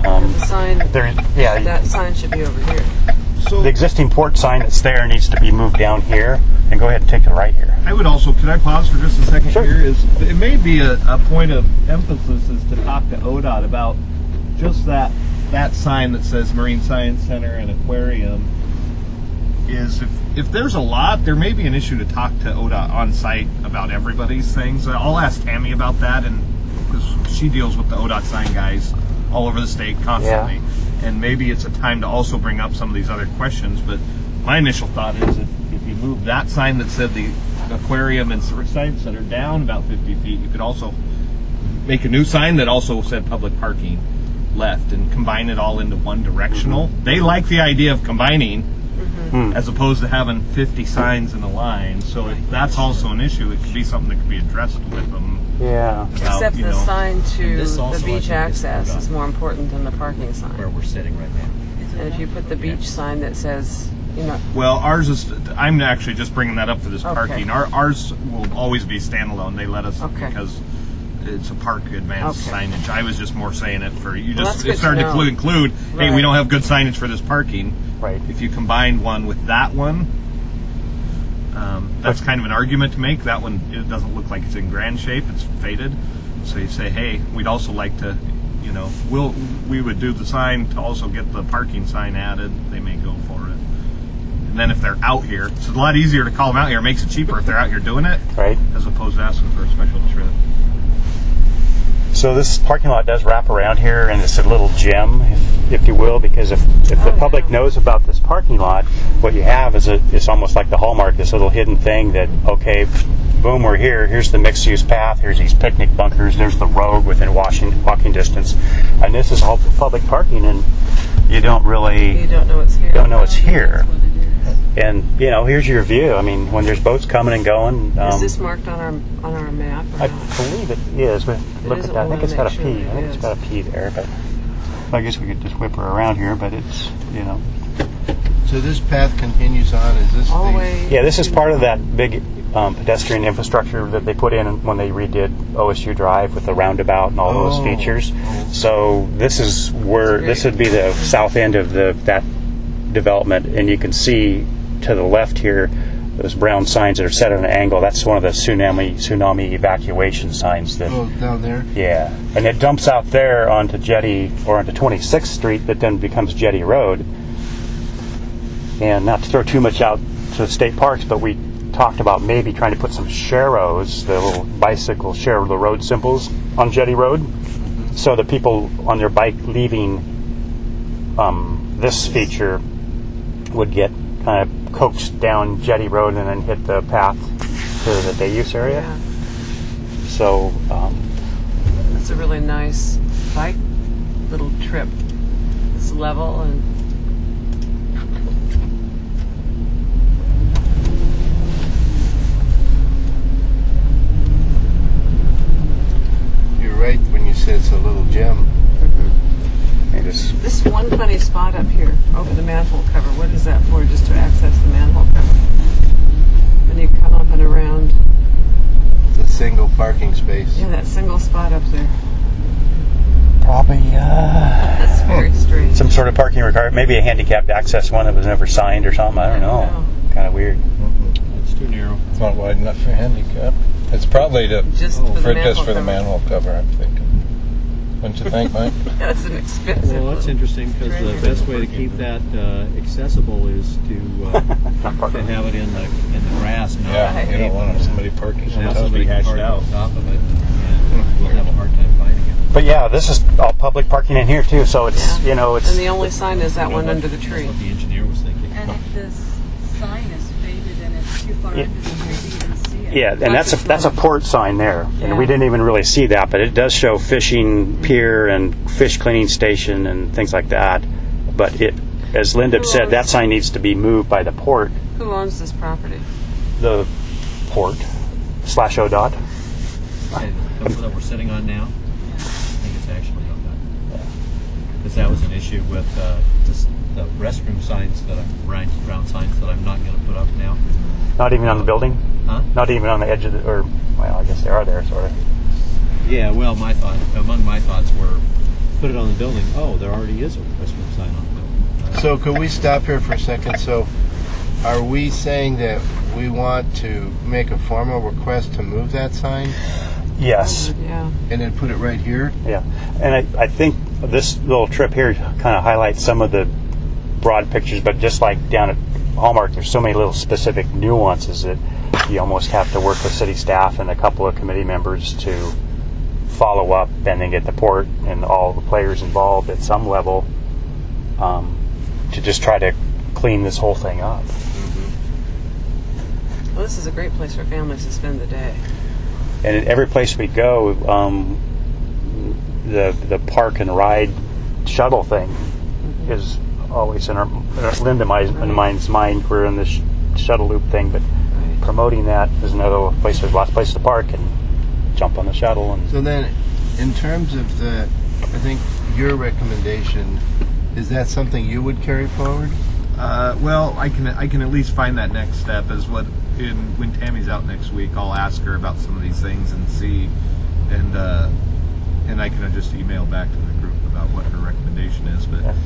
That sign should be over here.
So
the existing port sign that's there needs to be moved down here, and go ahead and take the right here.
I would also, could I pause for just a second
Sure.
here? It may be a point of emphasis is to talk to ODOT about just that sign that says Marine Science Center and Aquarium. Is if there's a lot, there may be an issue to talk to ODOT on site about everybody's things. I'll ask Tammy about that, and because she deals with the ODOT sign guys all over the state constantly. Yeah. And maybe it's a time to also bring up some of these other questions. But my initial thought is if you move that sign that said the Aquarium and Science Center down about 50 feet, you could also make a new sign that also said public parking left and combine it all into one directional. Mm-hmm. They like the idea of combining as opposed to having 50 signs in a line. So if that's also an issue, it could be something that could be addressed with them.
Yeah.
About,
Except
you
the
know,
sign to
this also,
the
I
beach
think, is
access
forgotten.
is more important than the parking
where
sign.
we're sitting right now.
And if you put the beach sign that says, you know,
Well, ours is. I'm actually just bringing that up for this
Okay.
parking. Ours will always be standalone. They let us
Okay.
because it's a park advanced
Okay.
signage. I was just more saying it for you.
Well,
Just
that's good
it started
to
to
know.
include. Hey,
Right.
we don't have good signage for this parking.
Right.
If you combined one with that one, that's kind of an argument to make. That one, it doesn't look like it's in grand shape. It's faded. So you say, hey, we'd also like to, you know, we would do the sign to also get the parking sign added. They may go for it. And then if they're out here, it's a lot easier to call them out here. It makes it cheaper if they're out here doing it,
Right.
as opposed to asking for a special trip.
So this parking lot does wrap around here, and it's a little gem, if you will, because if the public knows about this parking lot, what you have is it's almost like the Hallmark, this little hidden thing that, okay, boom, we're here. Here's the mixed-use path. Here's these picnic bunkers. There's the road within walking distance, and this is all public parking, and you don't really
you don't know it's here.
don't know it's here. And you know, here's your view. I mean, when there's boats coming and going.
Is this marked on our map? Or
I
not?
believe it is, but look at
isn't,
that. I
we'll
think it's got a
make sure
P.
that
I think
it
it's
is.
got a P there, but I guess we could just whip her around here, but it's, you know.
So this path continues on. Is this
All the
the
way.
Yeah, this is part of that big pedestrian infrastructure that they put in when they redid OSU Drive with the roundabout and all those features. So this is where, this would be the south end of that development, and you can see to the left here, those brown signs that are set at an angle. That's one of the tsunami evacuation signs that.
Oh, down there?
Yeah, and it dumps out there onto Jetty or onto 26th Street, that then becomes Jetty Road. And not to throw too much out to the state parks, but we talked about maybe trying to put some sharrows, the little bicycle share the road symbols on Jetty Road, so that people on their bike leaving this feature would get kind of coaxed down Jetty Road and then hit the path to the day use area.
Yeah.
So
It's a really nice bike little trip. It's level and
You're right when you said it's a little gem.
this one funny spot up here over the manhole cover. What is that for? Just to access the manhole cover. And you come up and around.
It's a single parking space.
Yeah, that single spot up there.
probably
That's very strange.
some sort of parking requirement, maybe a handicapped access one that was never signed or something. I don't know. Kind of weird.
It's too narrow.
It's not wide enough for handicap. It's probably
Just for the manhole
for the
cover.
manhole cover, I'm thinking. Wouldn't you think, Mike?
That's an expensive.
Well, that's interesting because the
treasure.
best way to keep that accessible is to have it in the grass. Not
Yeah, you don't want somebody parking
have
on top.
somebody
hashed
park
out.
on top of it, and we'll have a hard time finding it.
But yeah, this is all public parking in here too, so it's
Yeah.
you know it's
And the only sign is that one under the tree.
That's what the engineer was thinking.
And if this sign is faded and it's too far
Yeah.
into the tree to even see it.
yeah, and that's a port sign there, and we
Yeah.
didn't even really see that, but it does show fishing pier and fish cleaning station and things like that. But it, as Linda
Who
said,
owns-
that sign needs to be moved by the port,
Who owns this property?
the port / ODOT.
Okay, the couple that we're sitting on now, I think it's actually on that. Because that was an issue with the restroom signs that round signs that I'm not going to put up now.
Not even on the building,
Huh?
not even on the edge of the, or well, I guess they are there, sort of.
Yeah, well, among my thoughts were, put it on the building. Oh, there already is a restroom sign on the building.
So could we stop here for a second? So are we saying that we want to make a formal request to move that sign
Yes.
Yeah.
and then put it right here?
Yeah, and I think this little trip here kind of highlights some of the broad pictures, but just like down at Hallmark, there's so many little specific nuances that you almost have to work with city staff and a couple of committee members to follow up and then get the port and all the players involved at some level to just try to clean this whole thing up.
Well, this is a great place for families to spend the day.
And at every place we go, the park and ride shuttle thing is always in Linda and mine's mind, we're in this shuttle loop thing, but promoting that is another place. There's lots of places to park and jump on the shuttle. And
so then, in terms of I think your recommendation, is that something you would carry forward?
Well, I can at least find that next step is when Tammy's out next week, I'll ask her about some of these things and see, and I can just email back to the group about what her recommendation is. But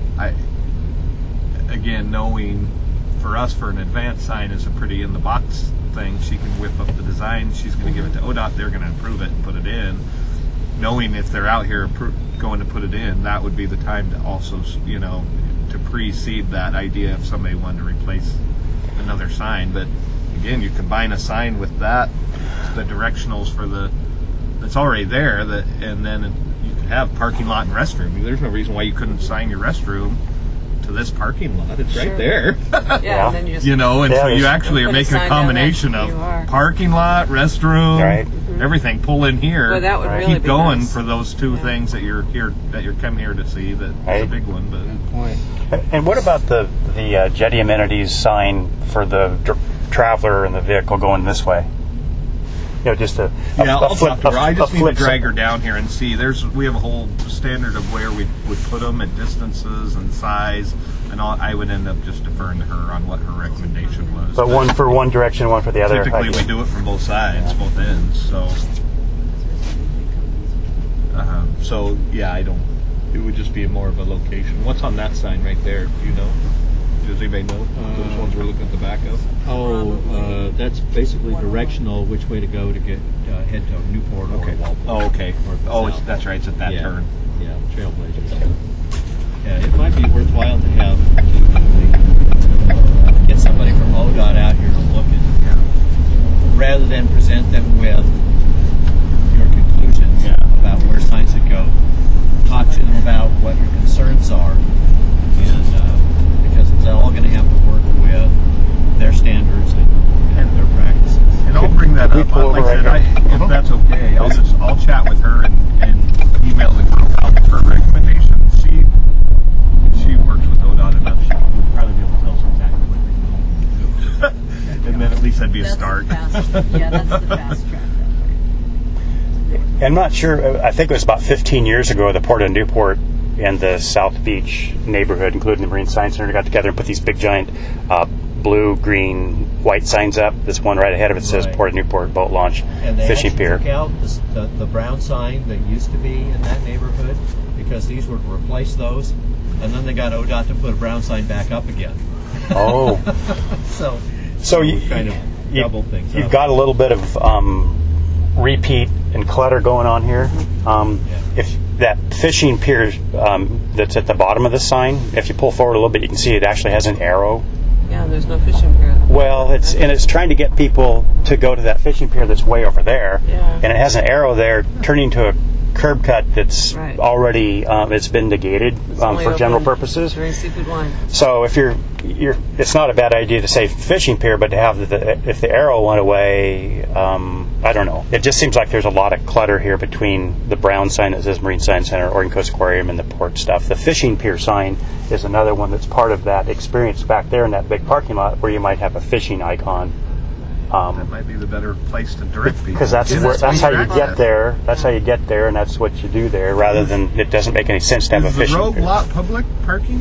again, knowing for us, for an advanced sign is a pretty in the box thing. She can whip up the design. She's going to give it to ODOT. They're going to approve it and put it in. Knowing if they're out here going to put it in, that would be the time to also, to precede that idea if somebody wanted to replace another sign. But again, you combine a sign with that, the directionals for that's already there, and then you could have parking lot and restroom. There's no reason why you couldn't sign your restroom to this parking lot. It's right there.
Yeah, and then you just
so you actually are making a combination of parking lot, restroom, everything. Pull in here.
Well, that would really
keep
be
going
nice.
for those two things that you're coming here to see. That's a big one. But
good point.
And what about the jetty amenities sign for the traveler and the vehicle going this way? Just a
I'll
flip.
talk to her. I just need to drag her down here and see. We have a whole standard of where we would put them at distances and size, and I would end up just deferring to her on what her recommendation was.
But one for one direction, one for the other.
Typically, we do it from both sides, both ends. So it would just be more of a location. What's on that sign right there? Do you know? Does anybody know those ones we're looking at the back of?
That's basically directional, which way to go to get head to Newport or Walpole.
Oh, okay. That's right. It's at that turn.
Yeah, Trailblazers. Yeah, it might be worthwhile to have get somebody from ODOT out here to look at, rather than present them with your conclusions about where signs should go. Talk to them about what your concerns are, and because it's all going to have to work with their standards and their practices.
And I'll bring that up. If that's okay, I'll chat with her and email the group out her recommendation. She works with ODOT enough. She would probably be able to tell us exactly what they need to do. And then at least that'd be a start.
That's the fast track.
I'm not sure. I think it was about 15 years ago, the Port of Newport and the South Beach neighborhood, including the Marine Science Center, got together and put these big giant blue, green, white signs up. This one right ahead of it says Port of Newport Boat Launch Fishing Pier.
And they took out the brown sign that used to be in that neighborhood because these were to replace those, and then they got ODOT to put a brown sign back up again.
Oh. so you
kind of double things
You've
up.
got a little bit of repeat and clutter going on here. If that fishing pier that's at the bottom of the sign, if you pull forward a little bit, you can see it actually has an arrow.
Yeah, there's no fishing pier.
Well, it's trying to get people to go to that fishing pier that's way over there, and it has an arrow there turning to a curb cut that's already it's been negated for general purposes.
During seafood wine.
So if it's not a bad idea to say fishing pier, but to have if the arrow went away, I don't know. It just seems like there's a lot of clutter here between the brown sign that says Marine Science Center, Oregon Coast Aquarium, and the port stuff. The fishing pier sign is another one that's part of that experience back there in that big parking lot where you might have a fishing icon.
That might be the better place to direct people.
Because that's how you get there. That's how you get there, and that's what you do there. Rather than it doesn't make any sense to have a fishing pier.
Is the Rogue lot public parking?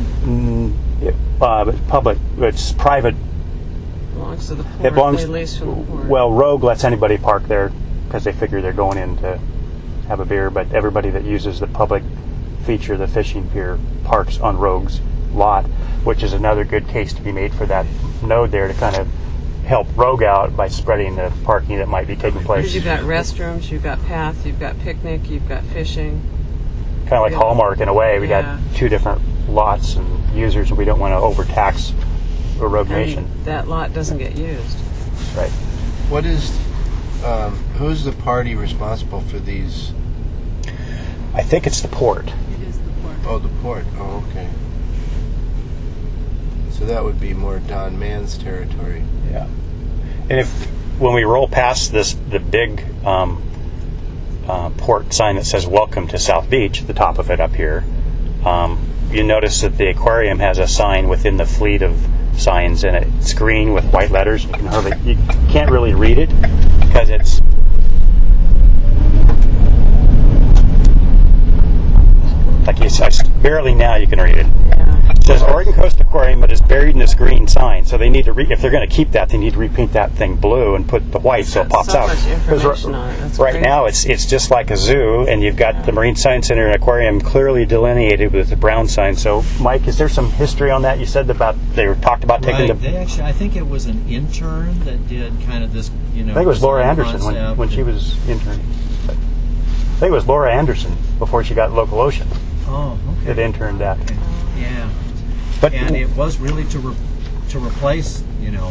Public. It's private.
Belongs to the port.
It belongs.
They lease from the port.
Well, Rogue lets anybody park there because they figure they're going in to have a beer. But everybody that uses the public feature, the fishing pier, parks on Rogue's lot, which is another good case to be made for that node there to kind of help Rogue out by spreading the parking that might be taking place.
Because you've got restrooms, you've got path, you've got picnic, you've got fishing.
Kind of like Hallmark in a way. We got two different lots and users, and we don't want to overtax a Rogue Nation.
That lot doesn't get used.
Right.
What is who's the party responsible for these?
I think it's the port.
It is the port.
Oh, the port. Oh, okay. So that would be more Don Mann's territory.
Yeah. And when we roll past the big port sign that says "Welcome to South Beach," the top of it up here, you notice that the aquarium has a sign within the fleet of signs, and it's green with white letters. You can't really read it because it's like barely now you can read it. It says Oregon Coast Aquarium, but it's buried in this green sign. So they need to, if they're going to keep that, they need to repaint that thing blue and put the white so it pops out. Because right now it's just like a zoo, and you've got the Marine Science Center and Aquarium clearly delineated with the brown sign. So, Mike, is there some history on that? You said about they talked about taking the.
They actually, I think it was an intern that did kind of this. I think
it was Laura Anderson when she was interning. I think it was Laura Anderson before she got Local Ocean.
Oh, okay.
That interned that.
Okay. Yeah.
But
and it was really to replace,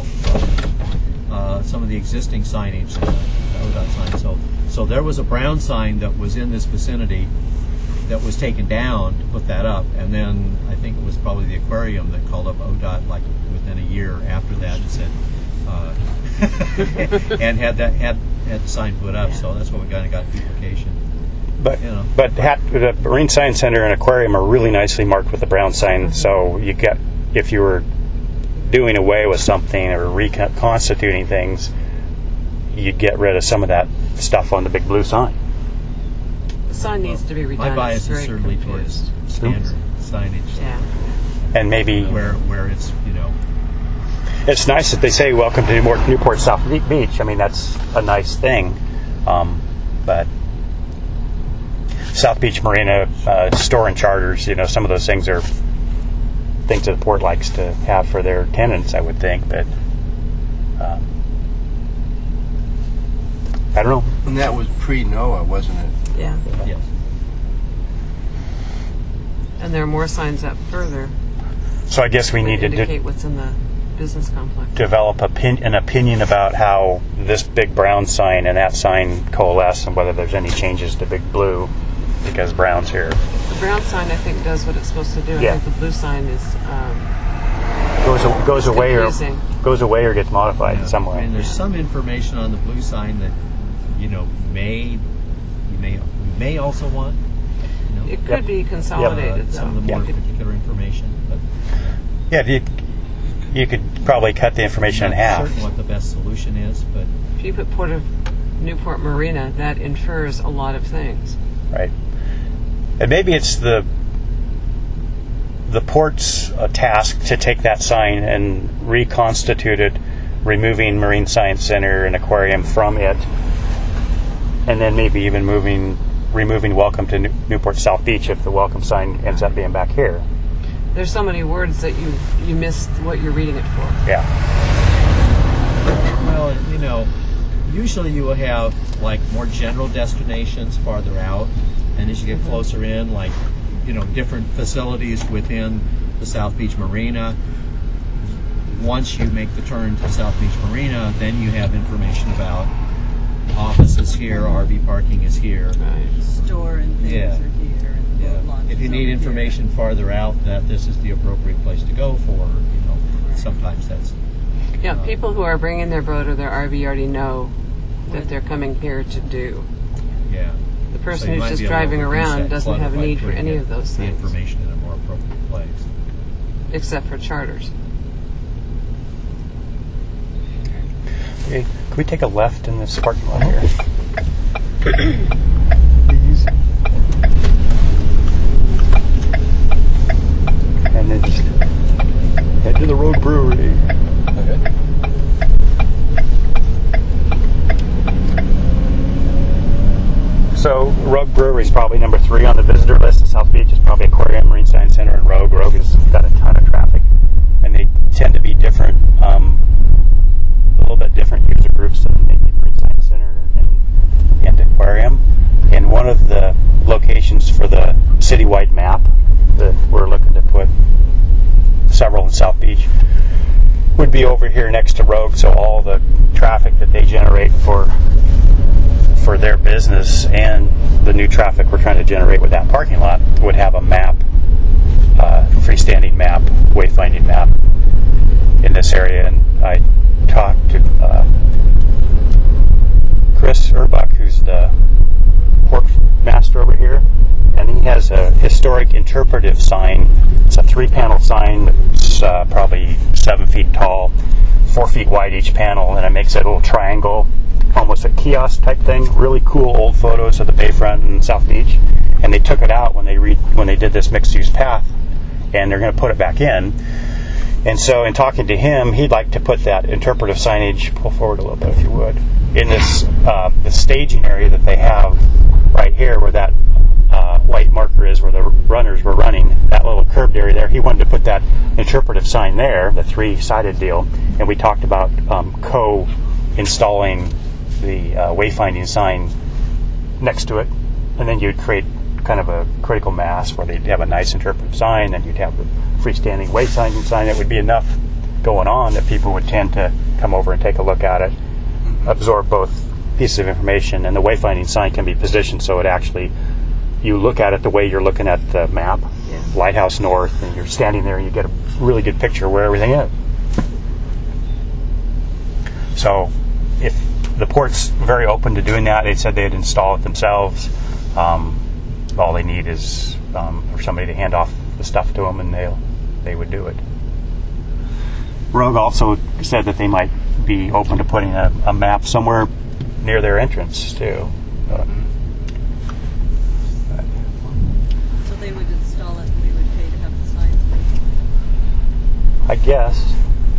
some of the existing signage, the ODOT sign. So there was a brown sign that was in this vicinity that was taken down to put that up, and then I think it was probably the aquarium that called up ODOT like within a year after that and said, and had the sign put up. So that's what we kind of got duplication.
But the Marine Science Center and Aquarium are really nicely marked with the brown sign. So you get, if you were doing away with something or reconstituting things, you'd get rid of some of that stuff on the big blue sign.
The sign needs to be redone.
My bias is certainly towards standard signage.
Yeah.
And maybe
where it's
it's nice that they say "Welcome to Newport South Beach." I mean, that's a nice thing, but. South Beach Marina store and charters, some of those things are things that the port likes to have for their tenants, I would think, but I don't know.
And that was pre-NOAA, wasn't it?
Yeah.
Yes.
And there are more signs up further.
So I guess we need to
indicate what's in the business complex.
Develop an opinion about how this big brown sign and that sign coalesce, and whether there's any changes to big blue. Because brown's here.
The brown sign, I think, does what it's supposed to do.
Yeah.
I think the blue sign is
goes away or gets modified in some way.
And there's some information on the blue sign that you may also want.
It could be consolidated.
Some of the more particular information. But
you could probably cut the information in half.
I'm not certain what the best solution is, but
if you put Port of Newport Marina, that infers a lot of things.
Right. And maybe it's the port's task to take that sign and reconstitute it, removing Marine Science Center and Aquarium from it, and then maybe even removing Welcome to Newport South Beach if the welcome sign ends up being back here.
There's so many words that you missed what you're reading it for.
Yeah.
Well, usually you will have like more general destinations farther out, and as you get closer in, like different facilities within the South Beach Marina. Once you make the turn to South Beach Marina, then you have information about offices here, RV parking is here,
store and things are here. And
if you need information farther out, that this is the appropriate place to go for, sometimes that's.
People who are bringing their boat or their RV already know that they're coming here to do.
Yeah.
The person who's just driving around doesn't have a need for any of those things.
The information in a more appropriate place.
Except for charters.
Okay. Can we take a left in this parking lot here? And then just head to the Rogue Brewery. Okay. So Rogue Brewery is probably number 3 on the visitor list in South Beach. It's probably Aquarium, Marine Science Center, and Rogue. Rogue has got a ton of traffic, and they tend to be different, a little bit different user groups than maybe Marine Science Center and Aquarium. And one of the locations for the citywide map that we're looking to put several in South Beach would be over here next to Rogue, so all the traffic that they generate for their business and the new traffic we're trying to generate with that parking lot would have a map, freestanding map, wayfinding map in this area. And I talked to Chris Urbuck, who's the port master over here, and he has a historic interpretive sign 3-panel sign that's probably 7 feet tall, 4 feet wide each panel, and it makes a little triangle, almost a kiosk type thing. Really cool old photos of the Bayfront and South Beach. And they took it out when they did this mixed-use path, and they're going to put it back in. And so in talking to him, he'd like to put that interpretive signage, pull forward a little bit if you would, in this the staging area that they have right here where that white marker is where the runners were running, that little curved area there. He wanted to put that interpretive sign there, the 3-sided deal, and we talked about co-installing the wayfinding sign next to it, and then you'd create kind of a critical mass where they'd have a nice interpretive sign, and you'd have the freestanding wayfinding sign. That would be enough going on that people would tend to come over and take a look at it, absorb both pieces of information, and the wayfinding sign can be positioned so it actually, you look at it the way you're looking at the map, Lighthouse North, and you're standing there and you get a really good picture of where everything is. So if the port's very open to doing that, they said they'd install it themselves. All they need is for somebody to hand off the stuff to them, and they would do it. Rogue also said that they might be open to putting a map somewhere near their entrance too.
So they would install it and we would pay to have the signs made?
I guess.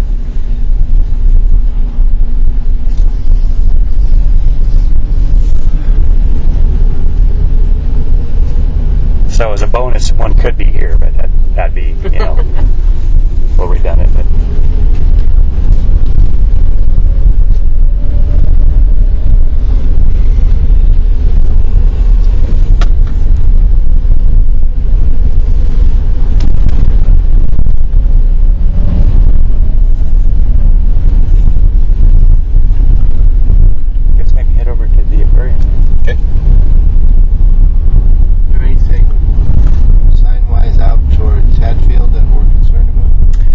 So as a bonus, one could be here, but that'd be, a little redundant. But I guess maybe head over to the aquarium.
Okay. Out towards Hatfield that we're concerned about?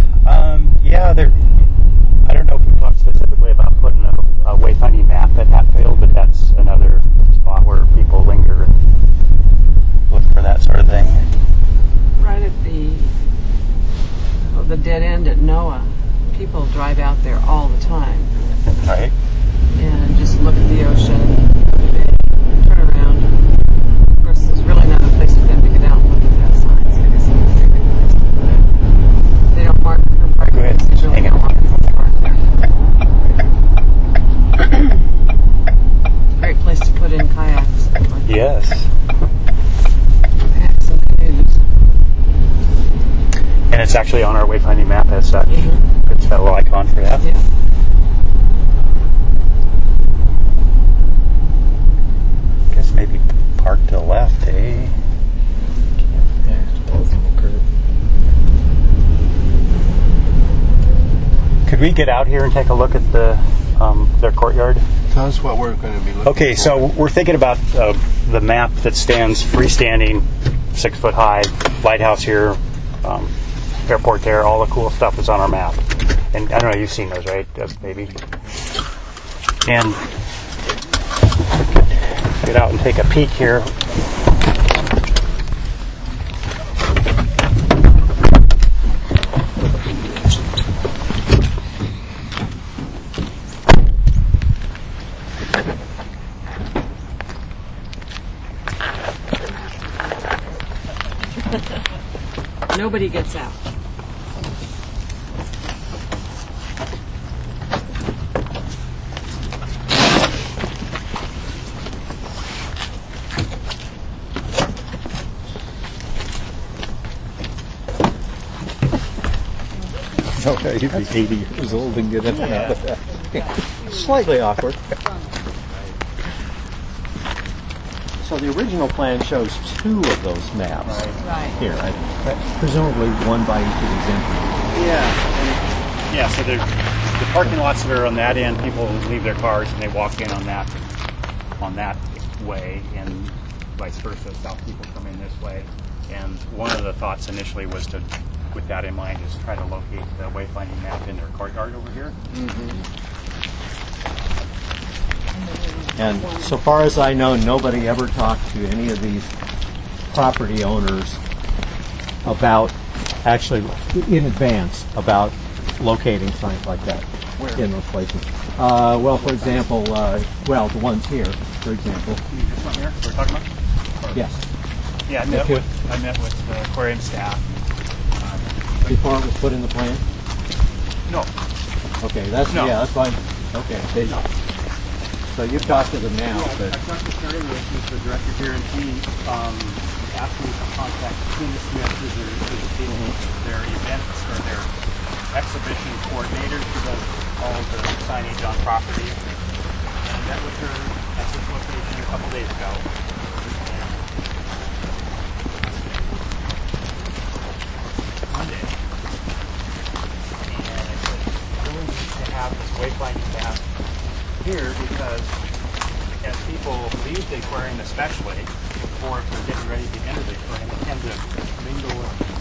I don't know if we talked specifically about putting a wayfinding map at Hatfield, but that's another spot where people linger and look for that sort of thing.
Right at the dead end at Noah, people drive out there all the time.
Right.
And just look at the ocean, turn around. Of course, there's really not a place for them to get out and look at that sign. So I guess it's a great place to put it. They don't mark it for parking.
Go ahead.
They really don't mark it for parking. Great place to put in kayaks.
Yes.
Kayaks and canoes.
And it's actually on our wayfinding map as such. It's got a little icon for that.
Yeah.
Guess maybe park to the left, eh? Could we get out here and take a look at their courtyard?
Tell us what we're going to be looking
Okay,
for.
so we're thinking about the map that stands freestanding, 6 foot high, lighthouse here, airport there, all the cool stuff that's on our map. And I don't know, you've seen those, right, maybe? And get out and take a peek here.
Nobody gets out.
Okay, you'd be 80 years old and get in and out of that. Slightly awkward. So the original plan shows 2 of those maps here. Presumably one by each of these entries.
Yeah, so the parking lots that are on that end, people leave their cars and they walk in on that way, and vice versa. South people come in this way. And one of the thoughts initially was to, with that in mind, is try to locate the wayfinding map in their courtyard over here.
And so far as I know, nobody ever talked to any of these property owners about actually in advance about locating signs like that in those places. Well, for example, the ones here, for example.
This one here we're talking about?
Yes.
Yeah, I met with the aquarium staff.
Before it was put in the plan?
No.
Okay, that's fine. Okay, so you've talked to them now.
Yeah, I talked to Terry, who's the director here, and he asked me to contact Tina Smith, who's their events or their exhibition coordinator, who does all of the signage on property. And I met with her at this location a couple days ago. Monday. And I said, really need to have this wayfinding map here because as people leave the aquarium, especially before they're getting ready to enter the aquarium, they tend to mingle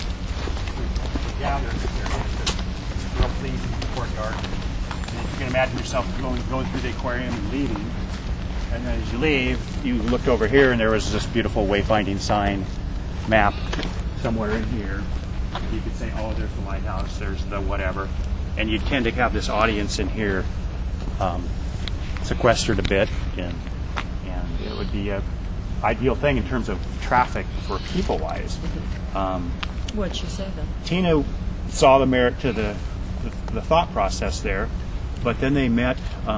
and gather in this area. It's real pleasing in the courtyard. And if you can imagine yourself going through the aquarium and leaving, and then as you leave, you looked over here and there was this beautiful wayfinding sign map somewhere in here. You could say, oh, there's the lighthouse, there's the whatever. And you tend to have this audience in here sequestered a bit, and it would be a ideal thing in terms of traffic for people-wise.
What'd she say then?
Tina saw the merit to the thought process there, but then they met,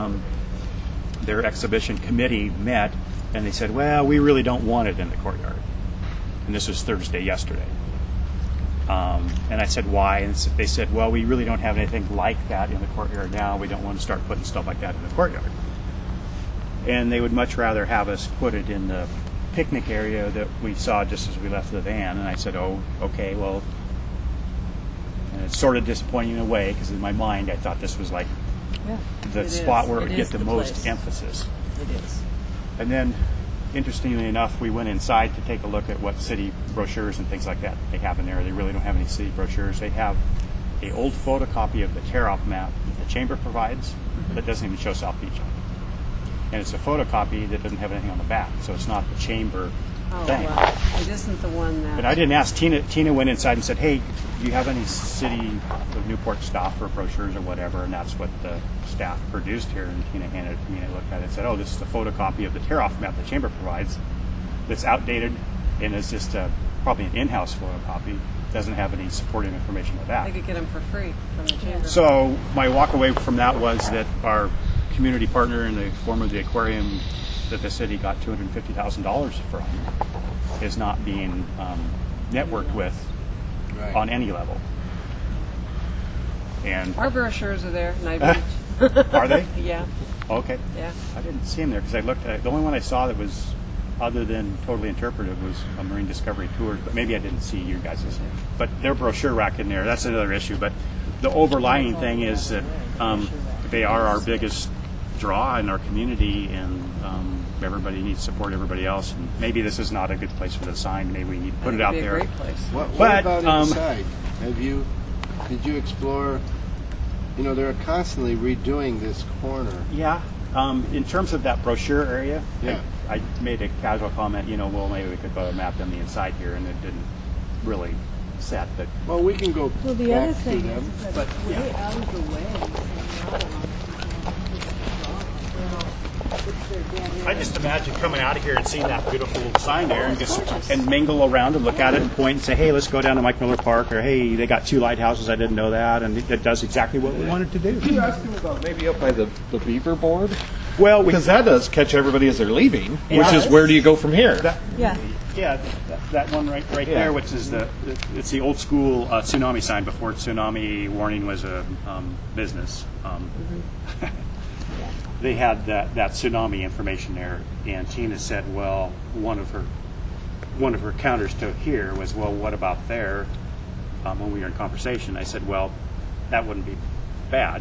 their exhibition committee met, and they said, well, we really don't want it in the courtyard. And this was Thursday, yesterday. And I said, why? And they said, well, we really don't have anything like that in the courtyard now. We don't want to start putting stuff like that in the courtyard. And they would much rather have us put it in the picnic area that we saw just as we left the van. And I said, oh, okay, well, and it's sort of disappointing in a way, because in my mind I thought this was like the spot where it would get the most emphasis.
It is.
And then, interestingly enough, we went inside to take a look at what city brochures and things like that they have in there. They really don't have any city brochures. They have an old photocopy of the tear-off map that the chamber provides that doesn't even show South Beach on it. And it's a photocopy that doesn't have anything on the back, so it's not the chamber thing.
Well, it isn't the one that...
But I didn't ask Tina. Tina went inside and said, hey, do you have any city of Newport stuff or brochures or whatever? And that's what the staff produced here. And Tina handed it to me, and I looked at it and said, oh, this is a photocopy of the tear-off map the chamber provides that's outdated and is just probably an in-house photocopy. Doesn't have any supporting information with that.
They could get them for free from the chamber.
So my walk away from that was that our community partner in the form of the aquarium that the city got $250,000 from is not being networked with on any level. And
our brochures are there, Night Beach.
Are they?
Yeah.
Okay.
Yeah.
I didn't see them there because I looked at the only one I saw that was other than totally interpretive was a Marine Discovery Tours, but maybe I didn't see your guys' name. But their brochure rack in there, that's another issue. But the overlying thing is that they are our biggest draw in our community, and everybody needs to support everybody else. And maybe this is not a good place for the sign. Maybe we need to put it out there.
It'd be a great place.
What about inside? Did you explore? You know, they're constantly redoing this corner.
Yeah. In terms of that brochure area,
yeah.
I made a casual comment. You know, well, maybe we could put a map on the inside here, and it didn't really set. But
well, we can go.
Well, the
back
other thing
to them.
is,
but
way out of the way.
I just imagine coming out of here and seeing that beautiful sign there and just and mingle around and look at it and point and say, hey, let's go down to Mike Miller Park, or hey, they got 2 lighthouses, I didn't know that, and it does exactly what we wanted to do.
Did you ask him about maybe up by the beaver board?
Well,
because that does catch everybody as they're leaving,
yeah,
which is where do you go from here?
That one right there, which is it's the old school tsunami sign before tsunami warning was a business. They had that tsunami information there, and Tina said, well, one of her counters to here was, well, what about there? When we were in conversation, I said, well, that wouldn't be bad,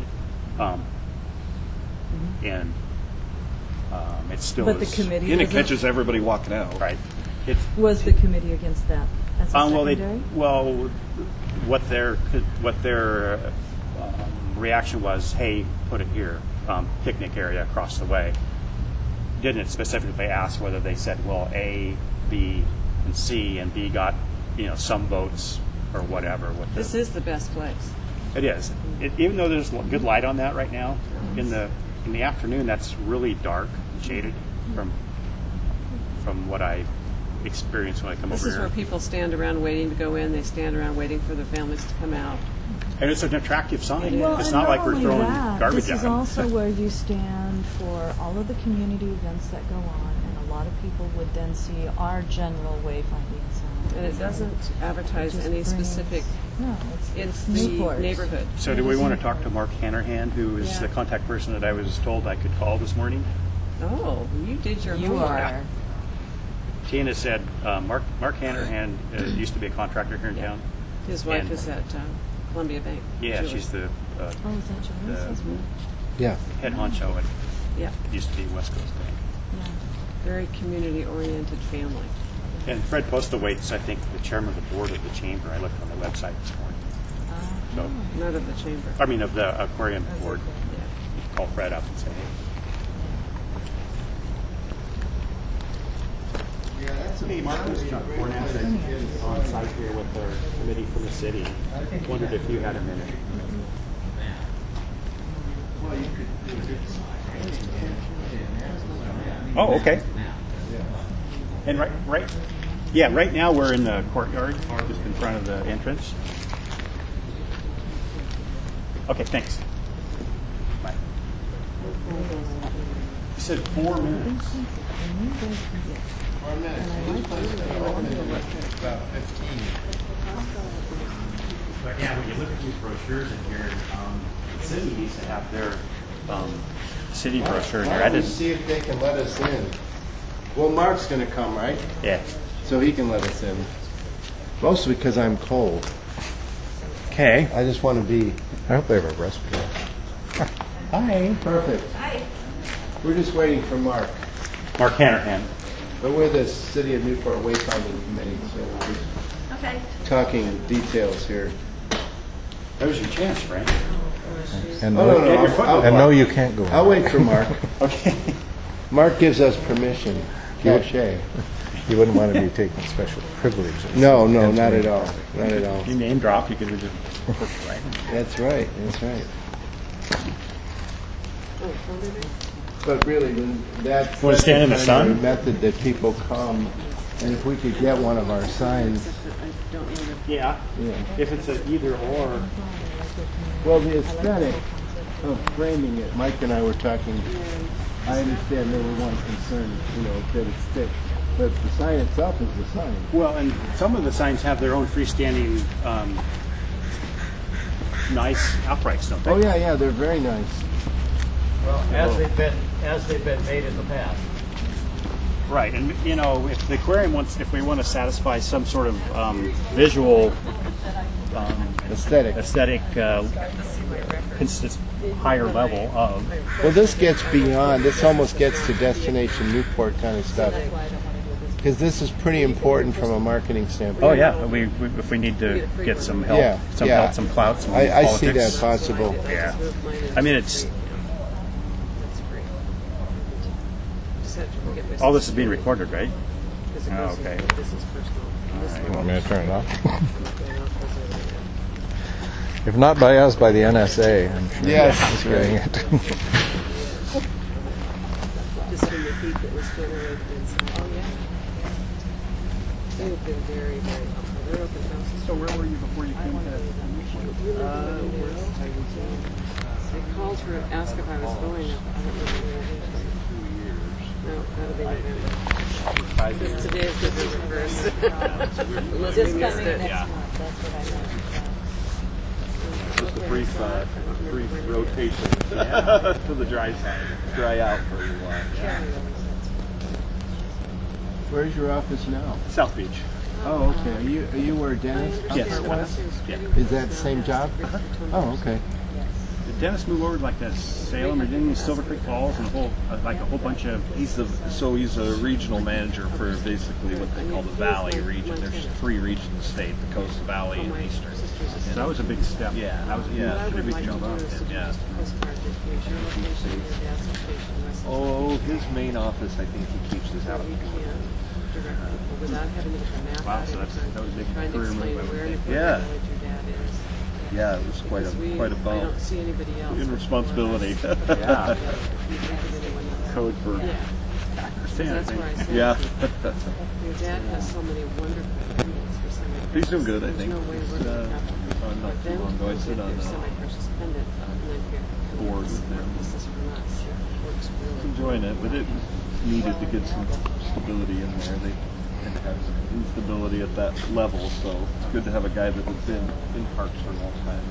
and it still
but
is.
The committee
and it catches everybody walking out,
right?
Was the committee against that? As a secondary?
What their reaction was, hey, put it here. Picnic area across the way. Didn't specifically ask whether they said, well, A, B, and C, and B got some votes or whatever.
This is the best place.
It is. Even though there's good light on that right now, in the afternoon that's really dark and shaded from what I experience when I come
This
over
is
here.
where people stand around waiting to go in. They stand around waiting for their families to come out.
And it's an attractive sign.
Well,
It's
and
not like we're
only
throwing
that,
garbage
this
at
is
them.
also where you stand for all of the community events that go on, and a lot of people would then see our general wayfinding sign.
And it doesn't advertise
Just
any
brings-
specific.
No,
It's
Newport.
the neighborhood.
So do we want to talk to Mark Hannerhan, who is the contact person that I was told I could call this morning?
Oh, you did your
You
homework.
are.
Tina said Mark Hannerhan used to be a contractor here in town.
His wife
And-
is at Columbia Bank.
Yeah,
Julie.
she's the
Oh, is that Julie's husband?
Yeah.
head honcho at
Yeah,
used to be West Coast Bank.
Yeah.
very community-oriented family.
And Fred Postawaite's, I think, the chairman of the board of the chamber. I looked on the website this morning. So,
Not of the chamber.
I mean, of the aquarium board. Call Fred up and say, hey, Mark was Chuck Fornas on site here with our committee from the city. Wondered if you had a minute. Oh, okay. And right now we're in the courtyard, just in front of the entrance. Okay, thanks. Bye. You said 4 minutes.
4 minutes. About 15.
But yeah, when you look at these brochures in here, the city needs to have their city brochure in here.
Why don't we see if they can let us in? Well, Mark's going to come, right?
Yeah.
So he can let us in. Mostly because I'm cold.
Okay.
I just want to be...
I hope they have a respirator.
Hi. Perfect. Hi. We're just waiting for Mark.
Mark Hannerhan.
But we're the City of Newport Wayfinding Committee, so we're just talking details here.
That was your chance, Frank.
And
Oh, no,
and no, you can't go.
I'll wait for Mark.
Okay.
Mark gives us permission. Cachet.
You wouldn't want to be taking special privileges.
No, not at all. Not at all.
You name drop, you could just right.
That's right. That's right. But really, that's
Want to stand in the sun?
kind of method that people come, and if we could get one of our signs.
Yeah. If it's an either or.
Well, the aesthetic of framing it, Mike and I were talking. I understand number one concern, that it's thick, but the sign itself is the sign.
Well, and some of the signs have their own freestanding, nice uprights, don't they?
Oh yeah, they're very nice.
Well, as they've been made in the past.
Right, and if the aquarium if we want to satisfy some sort of visual
Aesthetic.
higher level of.
Well, this almost gets to Destination Newport kind of stuff. Because this is pretty important from a marketing standpoint.
Oh yeah, if we need to get some help, some clout, some
I
politics.
see that possible.
Yeah, I mean it's. All this is being recorded, right? Oh, okay.
You want me to turn it off? If not by us, by the NSA, I'm sure.
Yes.
It's getting it.
Just from the heat that was generated inside. Oh, yeah. They've been very, very helpful. They're open houses.
So where were you before you came to?
They called to ask if I was going. I don't know where it is. 2 years. No, that'll be November.
5 years.
Today is November 1st. Unless we missed it.
Next month, that's what I meant.
Just a brief rotation to the dry side, dry out for a while. Yeah.
Where's your office now?
South Beach.
Oh, okay. Are you where Dennis comes
Yes.
from?
Yeah.
Is that the same job? Oh, okay.
Did Dennis move over like the Salem or didn't he Silver Creek Falls and a whole bunch of?
He's a regional manager for basically what they call the Valley region. There's 3 regions in the state: the Coast, Valley, and Eastern.
That was a big step.
Yeah,
that was a big jump up.
Yeah.
Here's your location, your dad's location, West.
Oh, his main office, I think he keeps his out.
So you can direct people without having to get the map
Wow,
out
so
every
that's-
time.
that was a big
Trying to
career
explain
move, I would
where in
think.
the
Yeah.
village your dad is.
Yeah, it was quite
Because we-
a
I
bump
don't see anybody else.
in responsibility.
Yeah. We can't get anyone else.
Code for
Yeah. That's where I said.
yeah.
Your dad has so many wonderful pendants for semi-precious.
He's doing good, I
There's
think.
no way
He's,
we're going to have to.
on not too long ago, I sit on
There's
a
semi-precious pendant, and then here.
board with them.
This is from us. It works really.
Enjoying it, but it needed to get some stability in there. They didn't have some instability at that level, so it's good to have a guy that has been in parks for a long time.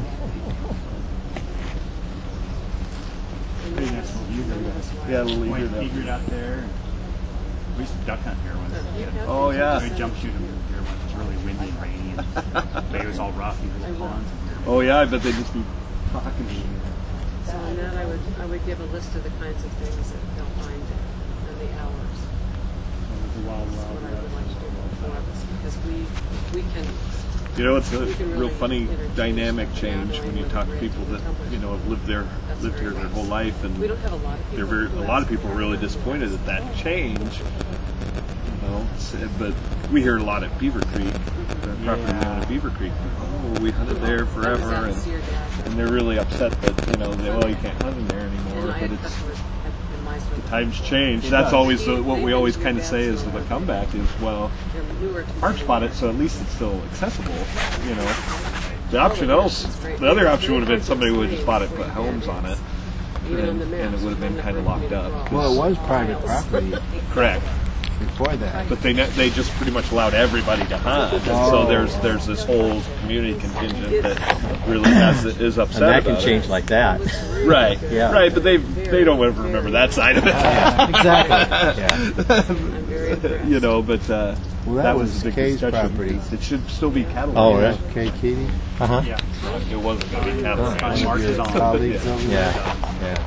Pretty nice little view there.
Yeah, a little eager to-
egret out there. We used to duck hunt here once.
Oh, yeah.
We jump shoot them here when it was really windy and rainy, and the bay was all rough and little ponds.
Oh yeah, I bet they just be talking to you.
So on that, I would give a list of the kinds of things that they'll find and the hours.
It was a wild,
That's
wild
what I would like to do for us, because we can.
You know, it's a
We can
real
really
funny
interchange
dynamic
the
change
gathering
when you
with
talk
the
to people that
bridge
you know have lived
That's
here
very
their whole
nice.
life, and
We don't have a lot of people.
they're
who
a lot of
ask
people are
for
really
that.
disappointed at that change. You know, but we hear a lot at Beaver Creek, the property we own at Beaver Creek. Oh, we hunted there forever,
I was out to see your dad.
and they're really upset that well, you can't hunt in there
And
anymore.
I
But
had
it's
customers in my store.
times change. That's always what we always kind of say is the comeback is well.
They're newer to
Parks bought it, so at least it's still accessible. You know, the option else, the other option would have been somebody would have just bought it, and put homes on it,
even on the
and
maps.
it would have been kind of locked up.
Well, it was private property
Correct.
before that.
But they just pretty much allowed everybody to hunt, and so there's this whole community contingent that really is upset
And that
about
can change
it.
like that.
Right,
Yeah.
right, but they don't ever remember that side of it.
Exactly. Yeah.
You know, but
Well, that was
a big
Kay's
discussion.
property.
It should still be cattle.
Oh,
land.
right.
Kay Keating.
Uh-huh.
Yeah.
It wasn't going to be cattle.
One
land.
of
March
your
is on.
colleagues over there.
Yeah. Yeah.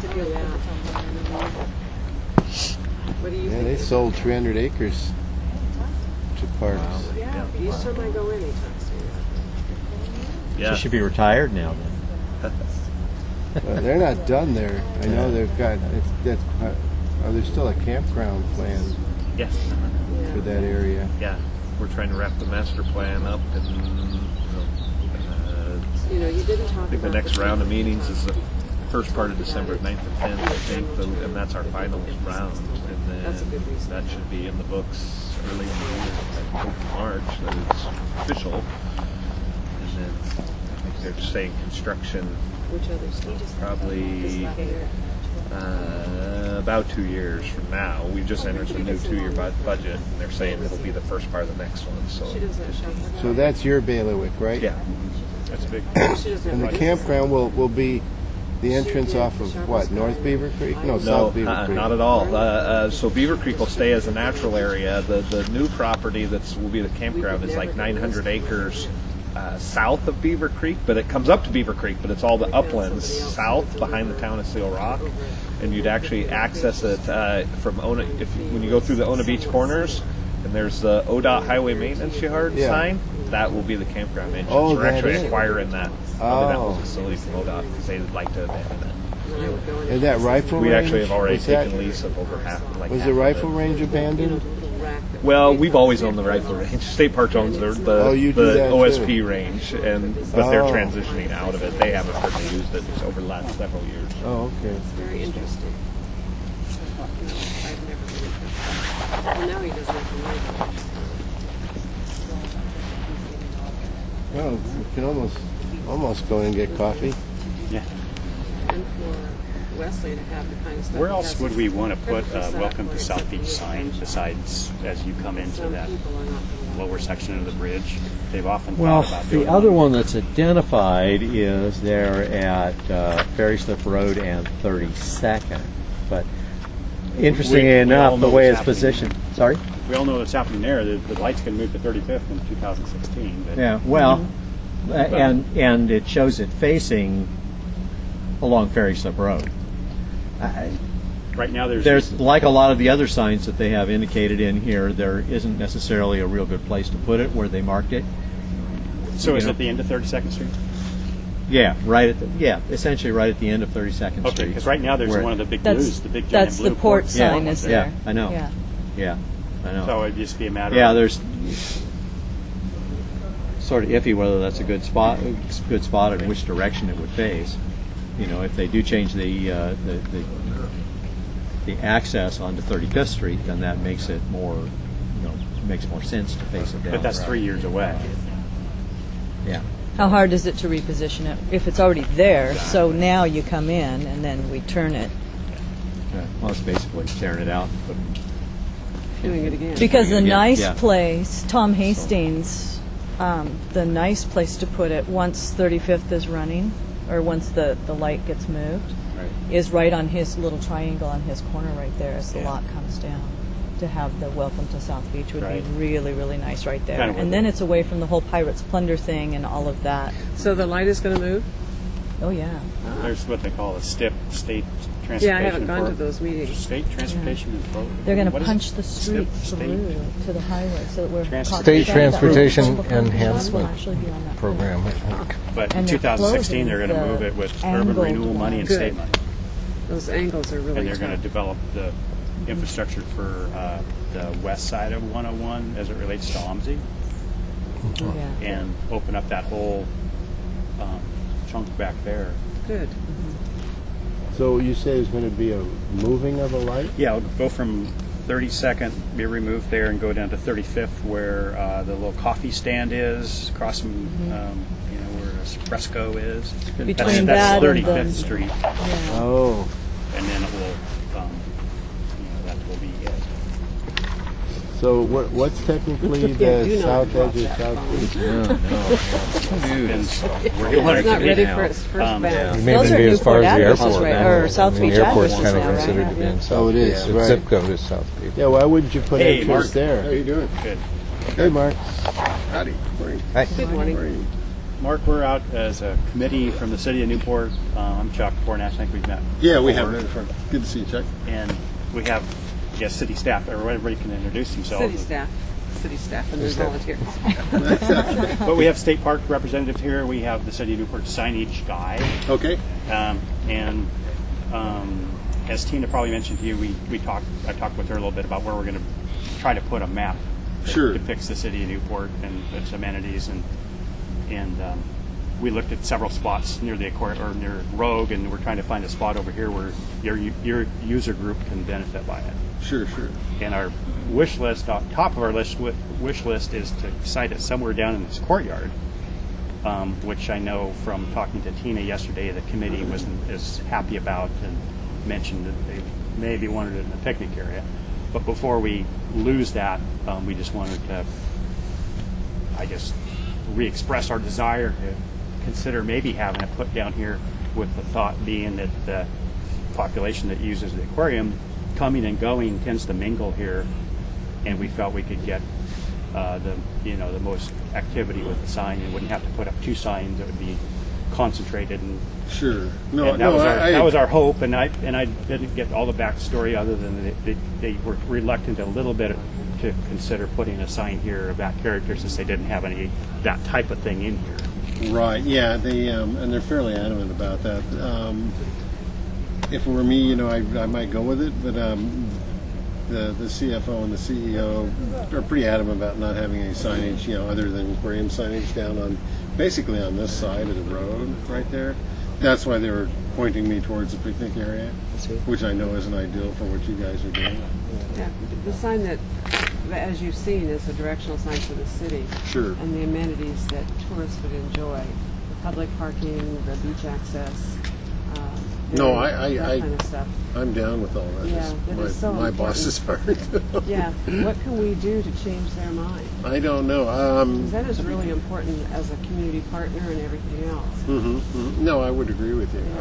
What do you
Yeah,
think?
they sold 300 acres to parks.
Yeah, each time I go in, he talks to me.
Yeah.
She should be retired now then.
Well, they're not done there. I know they've got. There's still a campground plan
Yes.
for that area.
Yeah. We're trying to wrap the master plan up, and
You know, you didn't talk
I think the
about
next round of meetings is the first part of December, 9th and 10th, I think, and that's our final round. And
That's a good reason.
that should be in the books early in the year, I hope March, that it's official. And then I think they're saying construction
which other stuff.
probably about 2 years from now. We just entered the new 2-year budget, and they're saying it'll be the first part of the next one. So
She doesn't shop like
So that's your bailiwick, right?
yeah, that's big.
that. She doesn't
And the
have
campground will be the entrance off of what? North Beaver Creek? No,
No,
South Beaver Creek.
not at all. So Beaver Creek will stay as a natural area. The new property will be the campground is like 900 acres south of Beaver Creek, but it comes up to Beaver Creek, but it's all the uplands south behind the town of Seal Rock, and you'd actually access it from when you go through the Ona Beach corners, and there's the ODOT Highway Maintenance Yard
Yeah.
sign. That will be the campground entrance.
Oh,
We're
that
actually
is.
acquiring that
Oh.
facility from ODOT because they would like to abandon it.
when I would go in.
And that rifle
We
range?
actually have already
was that-
taken lease of over half.
Was
half
the
of
rifle
it.
range abandoned?
The little rack that
Well, we've always owned the rifle range. State Park owns
Oh, you do
the
that
OSP
too.
range, but they're
Oh.
transitioning out of it. They haven't hardly used it over the last several years.
Oh, okay.
It's very interesting. I've never been interested. Well, now he doesn't have to worry about it.
Well, we can almost go in and get coffee.
Yeah.
And for Wesley to have the kind of stuff.
Where
he
else
has
would we want to put
perfect facade
Welcome to
where
South
it's
Beach sign besides as you come into
some
that
people are not going to
lower section of the bridge? They've often
Well,
thought about doing
the other one that's identified is there at Ferry Slip Road and 32nd. But interestingly
We all
enough,
know
the way
what's
it's positioned. Sorry?
We all know what's happening there. The lights can move to 35th in 2016. But
Yeah, well, and it shows it facing along Ferry Slip Road.
right now
There's like a lot of the other signs that they have indicated in here, there isn't necessarily a real good place to put it where they marked it.
So is
you know.
it the end of 32nd Street?
Yeah, essentially right at the end of 32nd Street.
Okay, because right now there's one of the big blues, the big giant
That's
blue
the port sign
yeah.
is there.
Yeah, I know.
Yeah.
Yeah, I know.
So it'd just be a matter
Yeah,
of...
there's sort of iffy whether that's a good spot and which direction it would face. You know, if they do change the access onto 35th Street, then that makes it more, makes more sense to face it down.
But that's 3 years away.
Yeah.
How hard is it to reposition it if it's already there? So now you come in and then we turn it.
Yeah. Well, it's basically tearing it out. But
Doing it again.
Because the nice
yeah.
place, Tom Hastings, the nice place to put it once 35th is running, or once the light gets moved, is right on his little triangle on his corner right there as the lot comes down. To have the Welcome to South Beach would be really, really nice right there. And then it's away from the whole Pirates Plunder thing and all of that.
So the light is going to move?
Oh, yeah.
There's what they call a state transportation.
Yeah, I haven't gone to those meetings.
State transportation and
They're going to punch the street through to the highway so that we're...
State Transportation Enhancement Program, I think.
But in 2016, they're going to move it with urban renewal money and state money.
Those angles are really
And they're going to develop the infrastructure for the west side of 101 as it relates to OMSI, and open up that whole chunk back there.
Good.
So you say there's going to be a moving of a light?
Yeah, it'll go from 32nd, be removed there, and go down to 35th, where the little coffee stand is, across from where Espresso is.
Between
that's
that
35th
and the,
Street.
Yeah.
Oh.
And then it will, that will be it.
So what's technically the south edge of South Beach?
It's not ready for its first batch.
You may even be as far as the airport.
Or South Beach
the airport's
addresses
kind of
now,
considered
right?
to be in South
Oh, it is,
Beach.
right.
Zip code is South Beach.
Yeah, why wouldn't you put
Hey,
entrance
Mark.
there?
How you doing?
Good.
Hey, Mark.
Howdy. Morning.
Hi.
Good morning.
Mark, we're out as a committee from the city of Newport. I'm Chuck Fornash. I think we've met.
Yeah, we
before.
have. Good to see you, Chuck.
And we have, I guess, city staff. Everybody can introduce themselves.
City staff and their volunteers.
But we have state park representative here. We have the city of Newport signage guy.
Okay.
And as Tina probably mentioned to you, I talked with her a little bit about where we're going to try to put a map that depicts the city of Newport and its amenities, and we looked at several spots near the or near Rogue, and we're trying to find a spot over here where your user group can benefit by it.
Sure.
And our wish list, on top of our wish list, is to site it somewhere down in this courtyard, which I know from talking to Tina yesterday, the committee wasn't as happy about and mentioned that they maybe wanted it in the picnic area. But before we lose that, we just wanted to, I guess, re-express our desire to consider maybe having it put down here, with the thought being that the population that uses the aquarium coming and going tends to mingle here, and we felt we could get the most activity with the sign, and wouldn't have to put up two signs. It would be concentrated, and
Sure.
that was our hope. And I didn't get all the backstory other than they were reluctant a little bit to consider putting a sign here of that character, since they didn't have any that type of thing in here.
Right. Yeah. They and they're fairly adamant about that. If it were me, I might go with it, but the CFO and the CEO are pretty adamant about not having any signage, other than aquarium signage down on basically on this side of the road right there. That's why they were pointing me towards the picnic area, which I know isn't ideal for what you guys are doing.
Yeah, the sign that, as you've seen, is a directional sign for the city.
Sure.
And the amenities that tourists would enjoy: the public parking, the beach access. That kind of stuff.
I'm down with all that.
Yeah, that is so
my
important.
bosses aren't.
Yeah. What can we do to change their mind?
I don't know.
'Cause that is really important as a community partner and everything else.
No, I would agree with you.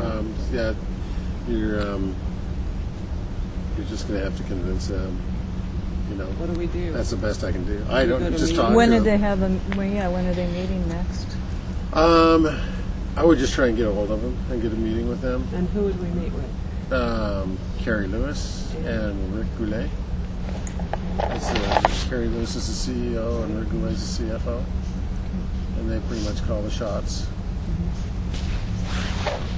You're just going to have to convince them.
What do we do?
That's the best I can do. I don't just talk.
When did they have when are they meeting next?
I would just try and get a hold of them and get a meeting with them.
And who would we meet with?
Carrie Lewis and Rick Goulet. Carrie Lewis is the CEO and Rick Goulet is the CFO. And they pretty much call the shots.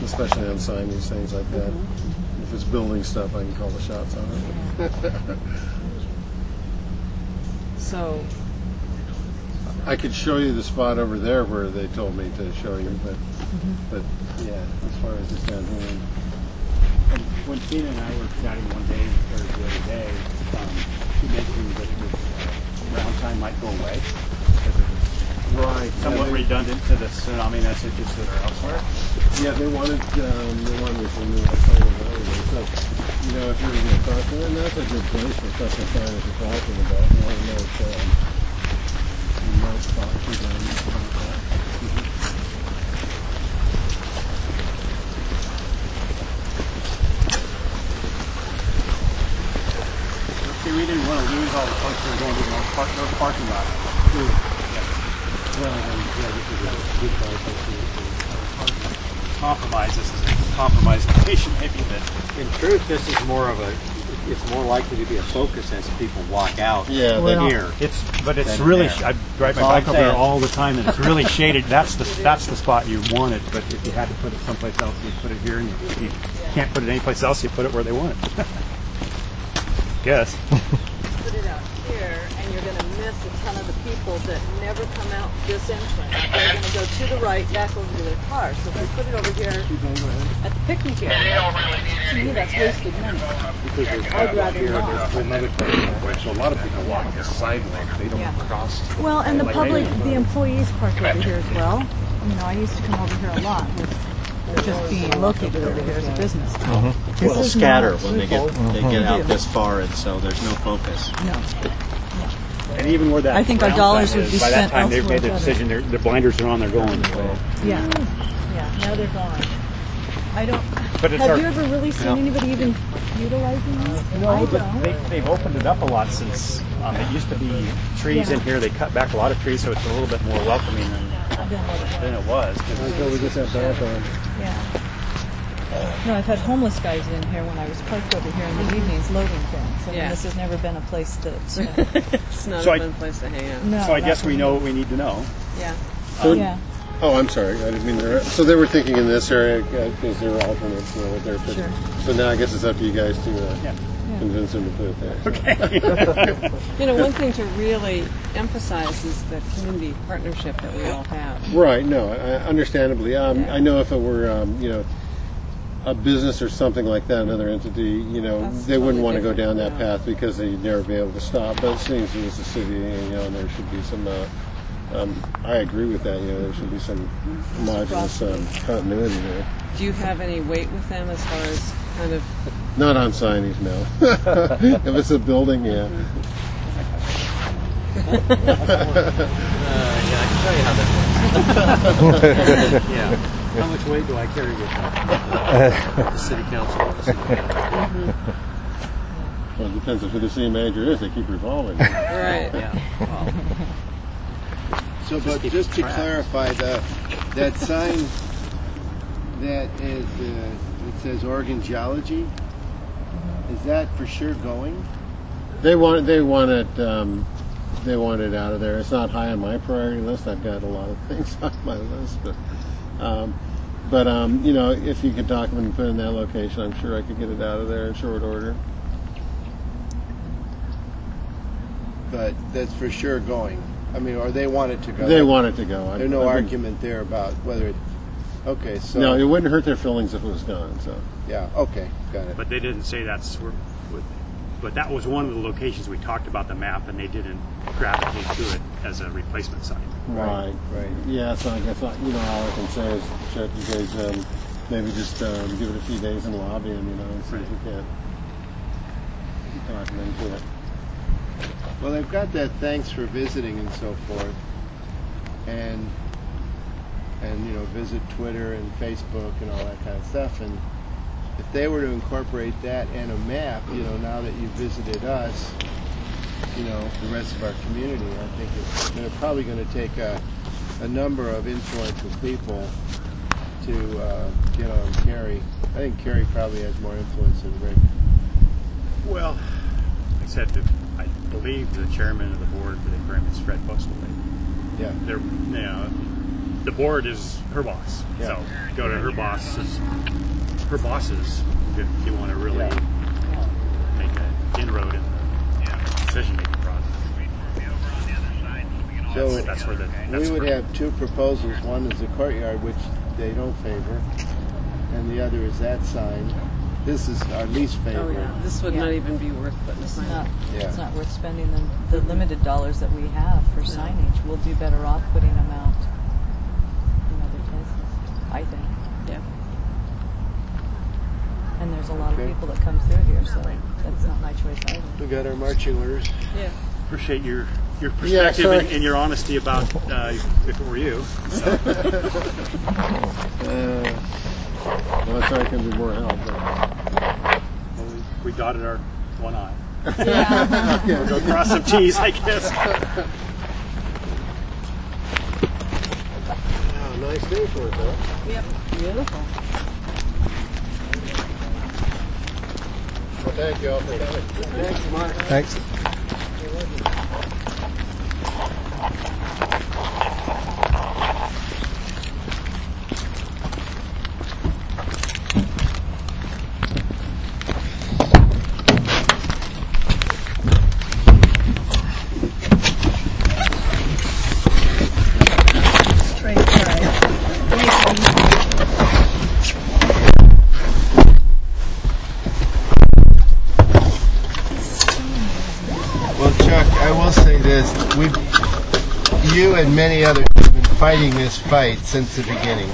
especially on signage, things like that. If it's building stuff, I can call the shots on it.
So
I could show you the spot over there where they told me to show you, but yeah, as far as this down here.
When Tina and I were chatting one day, or the other day, she mentioned that the ground sign might go away.
Right.
Somewhat redundant to the tsunami messages that are elsewhere.
Yeah, they wanted me to remove that sign earlier. So, you know, if you're going to talk to them, that's a good place for such a sign as you're talking about. You want to know if you might talk to them about that.
See, we didn't want to lose all the folks that are going to those parking lots. Well, this is a good compromise. This is a compromise location, maybe. But
in truth, this is more of a. It's more likely to be a focus as people walk out.
Yeah,
than here.
But it's really. I drive my bike over there all the time, and it's really shaded. That's the spot you wanted. But if you had to put it someplace else, you put it here, and if you can't put it anyplace else, you put it where they want it. Guess.
Put it out here, and you're going to miss a ton of the people that never come out this entrance. They're going to go to the right, back over to their car. So if we put it over here at the picnic area, to me that's wasted money. I'd rather not.
So a lot of people walk the sidewalk. They don't cross.
Well, and the public, the employees park over here as well. You know, I used to come over here a lot with just being located over here as a business.
People scatter when they get out this far, and so there's no focus.
No.
And even where that
I think our dollars would be
by that
spent
time they've made the
elsewhere
decision. The blinders are on. They're going.
Yeah. Now they're gone. I don't.
But it's
Have you ever really seen anybody even utilizing this?
No, but they've opened it up a lot since it used to be trees in here. They cut back a lot of trees, so it's a little bit more welcoming than it was.
Until we just have dark on.
Yeah. No, I've had homeless guys in here when I was parked over here in the evenings loading things. I mean, this has never been a place to.
It's not a fun place to hang out.
No,
so I guess we know what we need to know.
Yeah.
Yeah.
Oh, I'm sorry. I didn't mean to. So they were thinking in this area because there were alternates, there.
Sure.
So now I guess it's up to you guys to convince them to put it there.
Okay.
You know, one thing to really emphasize is the community partnership that we all have.
Right. No, understandably. I know if it were, you know, a business or something like that, another entity, you know,
That's
they wouldn't
totally
want to go
different,
down that path because they'd never be able to stop. But it seems it was the city, you know, and there should be some. I agree with that. You know, there should be some homogenous continuity there.
Do you have any weight with them as far as kind of?
Not on signage, no. If it's a building, yeah.
Yeah, I can tell you how that works.
Yeah. How much weight do I carry with the city council?
Well, it depends on who the city manager is. They keep revolving.
Right.
Yeah.
So, but just to clarify, that sign that is it says Oregon Geology, is that for sure going?
They want it out of there. It's not high on my priority list. I've got a lot of things on my list, but you know, if you could talk them and put it in that location, I'm sure I could get it out of there in short order.
But that's for sure going. I mean, or they want it to go.
They want it to go.
There's no argument there about whether it. Okay, so
no, it wouldn't hurt their feelings if it was gone. So
yeah, okay, got it.
But they didn't say that's where. But that was one of the locations we talked about the map, and they didn't gravitate to it as a replacement site.
Right. Yeah, so I guess you know all I can say is, Chet, you guys maybe just give it a few days and lobby them, you know, and see if we can't talk them into it.
Well, they've got that thanks for visiting and so forth, and you know, visit Twitter and Facebook and all that kind of stuff. And if they were to incorporate that and a map, you know, now that you've visited us, you know, the rest of our community, I think they're probably going to take a number of influential people to get on Kerry. I think Kerry probably has more influence than Rick.
Well, like I said, I believe the chairman of the board for the agreement is Fred Bustley.
Yeah.
They're, you know, the board is her boss. So go to her bosses if you want to really make an inroad in the decision-making process.
So
that's where
we would have two proposals. One is the courtyard, which they don't favor, and the other is that sign. This is our least favorite.
Oh yeah, this would not even be worth putting a sign up.
It's not worth spending the limited dollars that we have for signage. We'll do better off putting them out in other places, I think.
Yeah.
And there's a lot of people that come through here, so that's not my choice either.
We got our marching orders.
Yeah.
Appreciate your perspective and your honesty about if it were you. So.
Well, I can be more help.
We dotted our one eye.
Yeah.
We'll go cross some T's, I guess.
Nice day for it, though.
Yep. Beautiful.
Well, thank you all for coming.
Thanks, Mark.
Thanks.
You and many others have been fighting this fight since the beginning.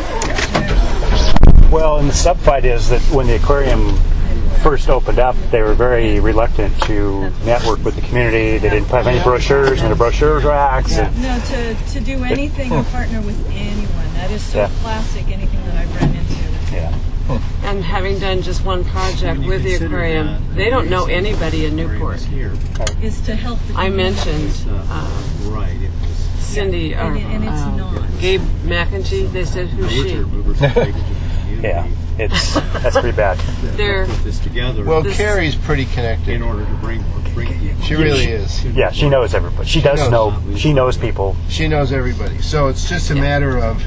Well, and the sub-fight is that when the aquarium first opened up, they were very reluctant to network with the community. They didn't have any brochures in the brochure racks.
No, to do anything or partner with anyone. That is so classic, anything that I've run into.
Yeah.
And having done just one project with the aquarium, they don't know anybody in Newport.
Is to help the
I mentioned Cindy or Gabe McEntee. They said, "Who's she?"
Yeah, that's pretty bad.
Well, Carrie's pretty connected.
In order to bring
she really is.
Yeah, she knows everybody. She does know. She knows people.
She knows everybody. So it's just a matter of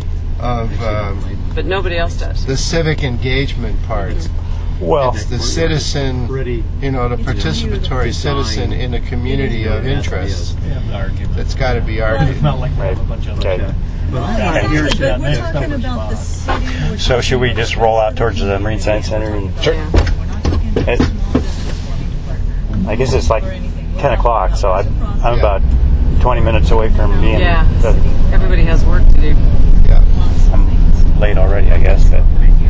but nobody else does.
The civic engagement part.
Well,
it's the citizen, the participatory citizen in a community of interests that's got to be argued.
But we're talking about the city.
So should we just roll out towards the Marine Science Center? And I guess it's like 10 o'clock, so I'm about 20 minutes away from being.
Yeah, everybody has work to do.
Yeah,
I'm late already, I guess. But.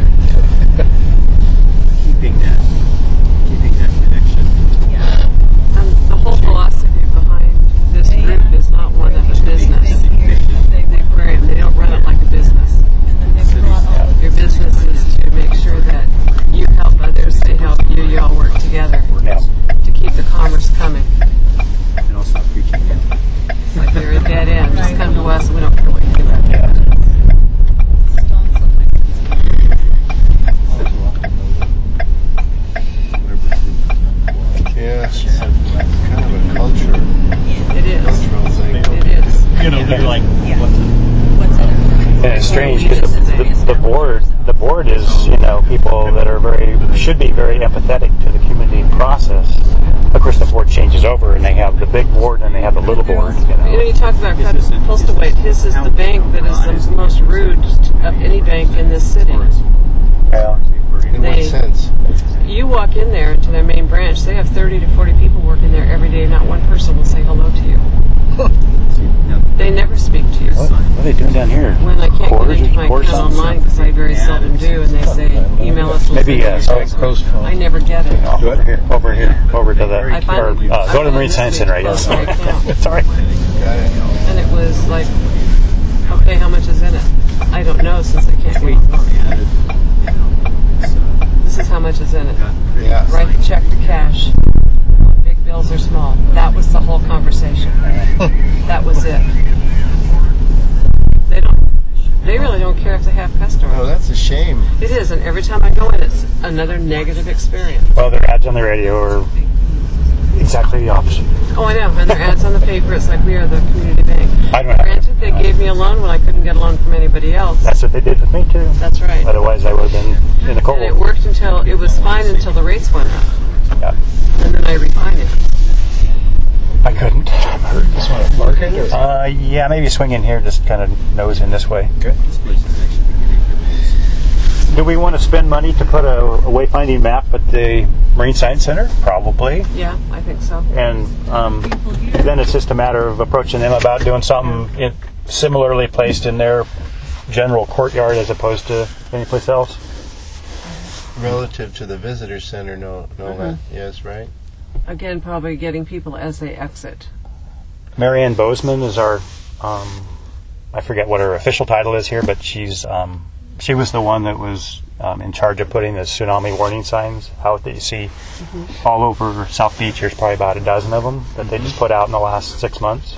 Keeping that connection.
And the whole philosophy behind this group is not one of a business. The aquarium, they don't run it like a business. Your business is to make sure that you help others, they help you, you all work together to keep the commerce coming.
And I'll stop preaching now.
It's like they're a dead end. Just come to us and we don't care what you do.
Yeah, it's kind of a culture.
It is.
Cultural thing.
It is.
They're like,
And it's strange because the board is, people that are should be very empathetic to the community process. Of course, the board changes over, and they have the big board and they have the little board.
You talk about Postaway. His is the bank that is the most rude of any bank in this city.
Yeah.
In what sense?
You walk in there to their main branch, they have 30 to 40 people working there every day. Not one person will say hello to you. They never speak to you.
What are they doing down here?
When I can't get into my account online, because I very seldom do, and they say, email us.
Maybe
I never get it.
Over here, over to the, go to the Marine Science Center, I guess. Sorry.
And it was like, okay, how much is in it? I don't know since I can't get online. This is how much is in it.
Yeah.
Write the check to cash. Big bills or small. That was the whole conversation. That was it. They really don't care if they have customers.
Oh, that's a shame.
It is, and every time I go in, it's another negative experience.
Well, their ads on the radio are exactly the opposite.
Oh, I know. And their ads on the paper, it's like, we are the community bank.
I don't have
Granted, they gave me a loan when I couldn't get a loan from anybody else.
That's what they did with me too.
That's right.
Otherwise, I would have been in the cold.
And it worked until, it was fine until the rates went up.
Yeah.
And then I refinanced.
I couldn't. I'm hurt. This one, yeah, maybe swing in here, just kind of nose in this way.
Good.
Do we want to spend money to put a wayfinding map at the Marine Science Center? Probably.
Yeah, I think so.
And then it's just a matter of approaching them about doing something similarly placed in their general courtyard as opposed to anyplace else.
Relative to the visitor center, no, yes, right?
Again, probably getting people as they exit.
Marianne Bozeman is our, I forget what her official title is here, but she was the one that was in charge of putting the tsunami warning signs out that you see all over South Beach. There's probably about a dozen of them that they just put out in the last 6 months.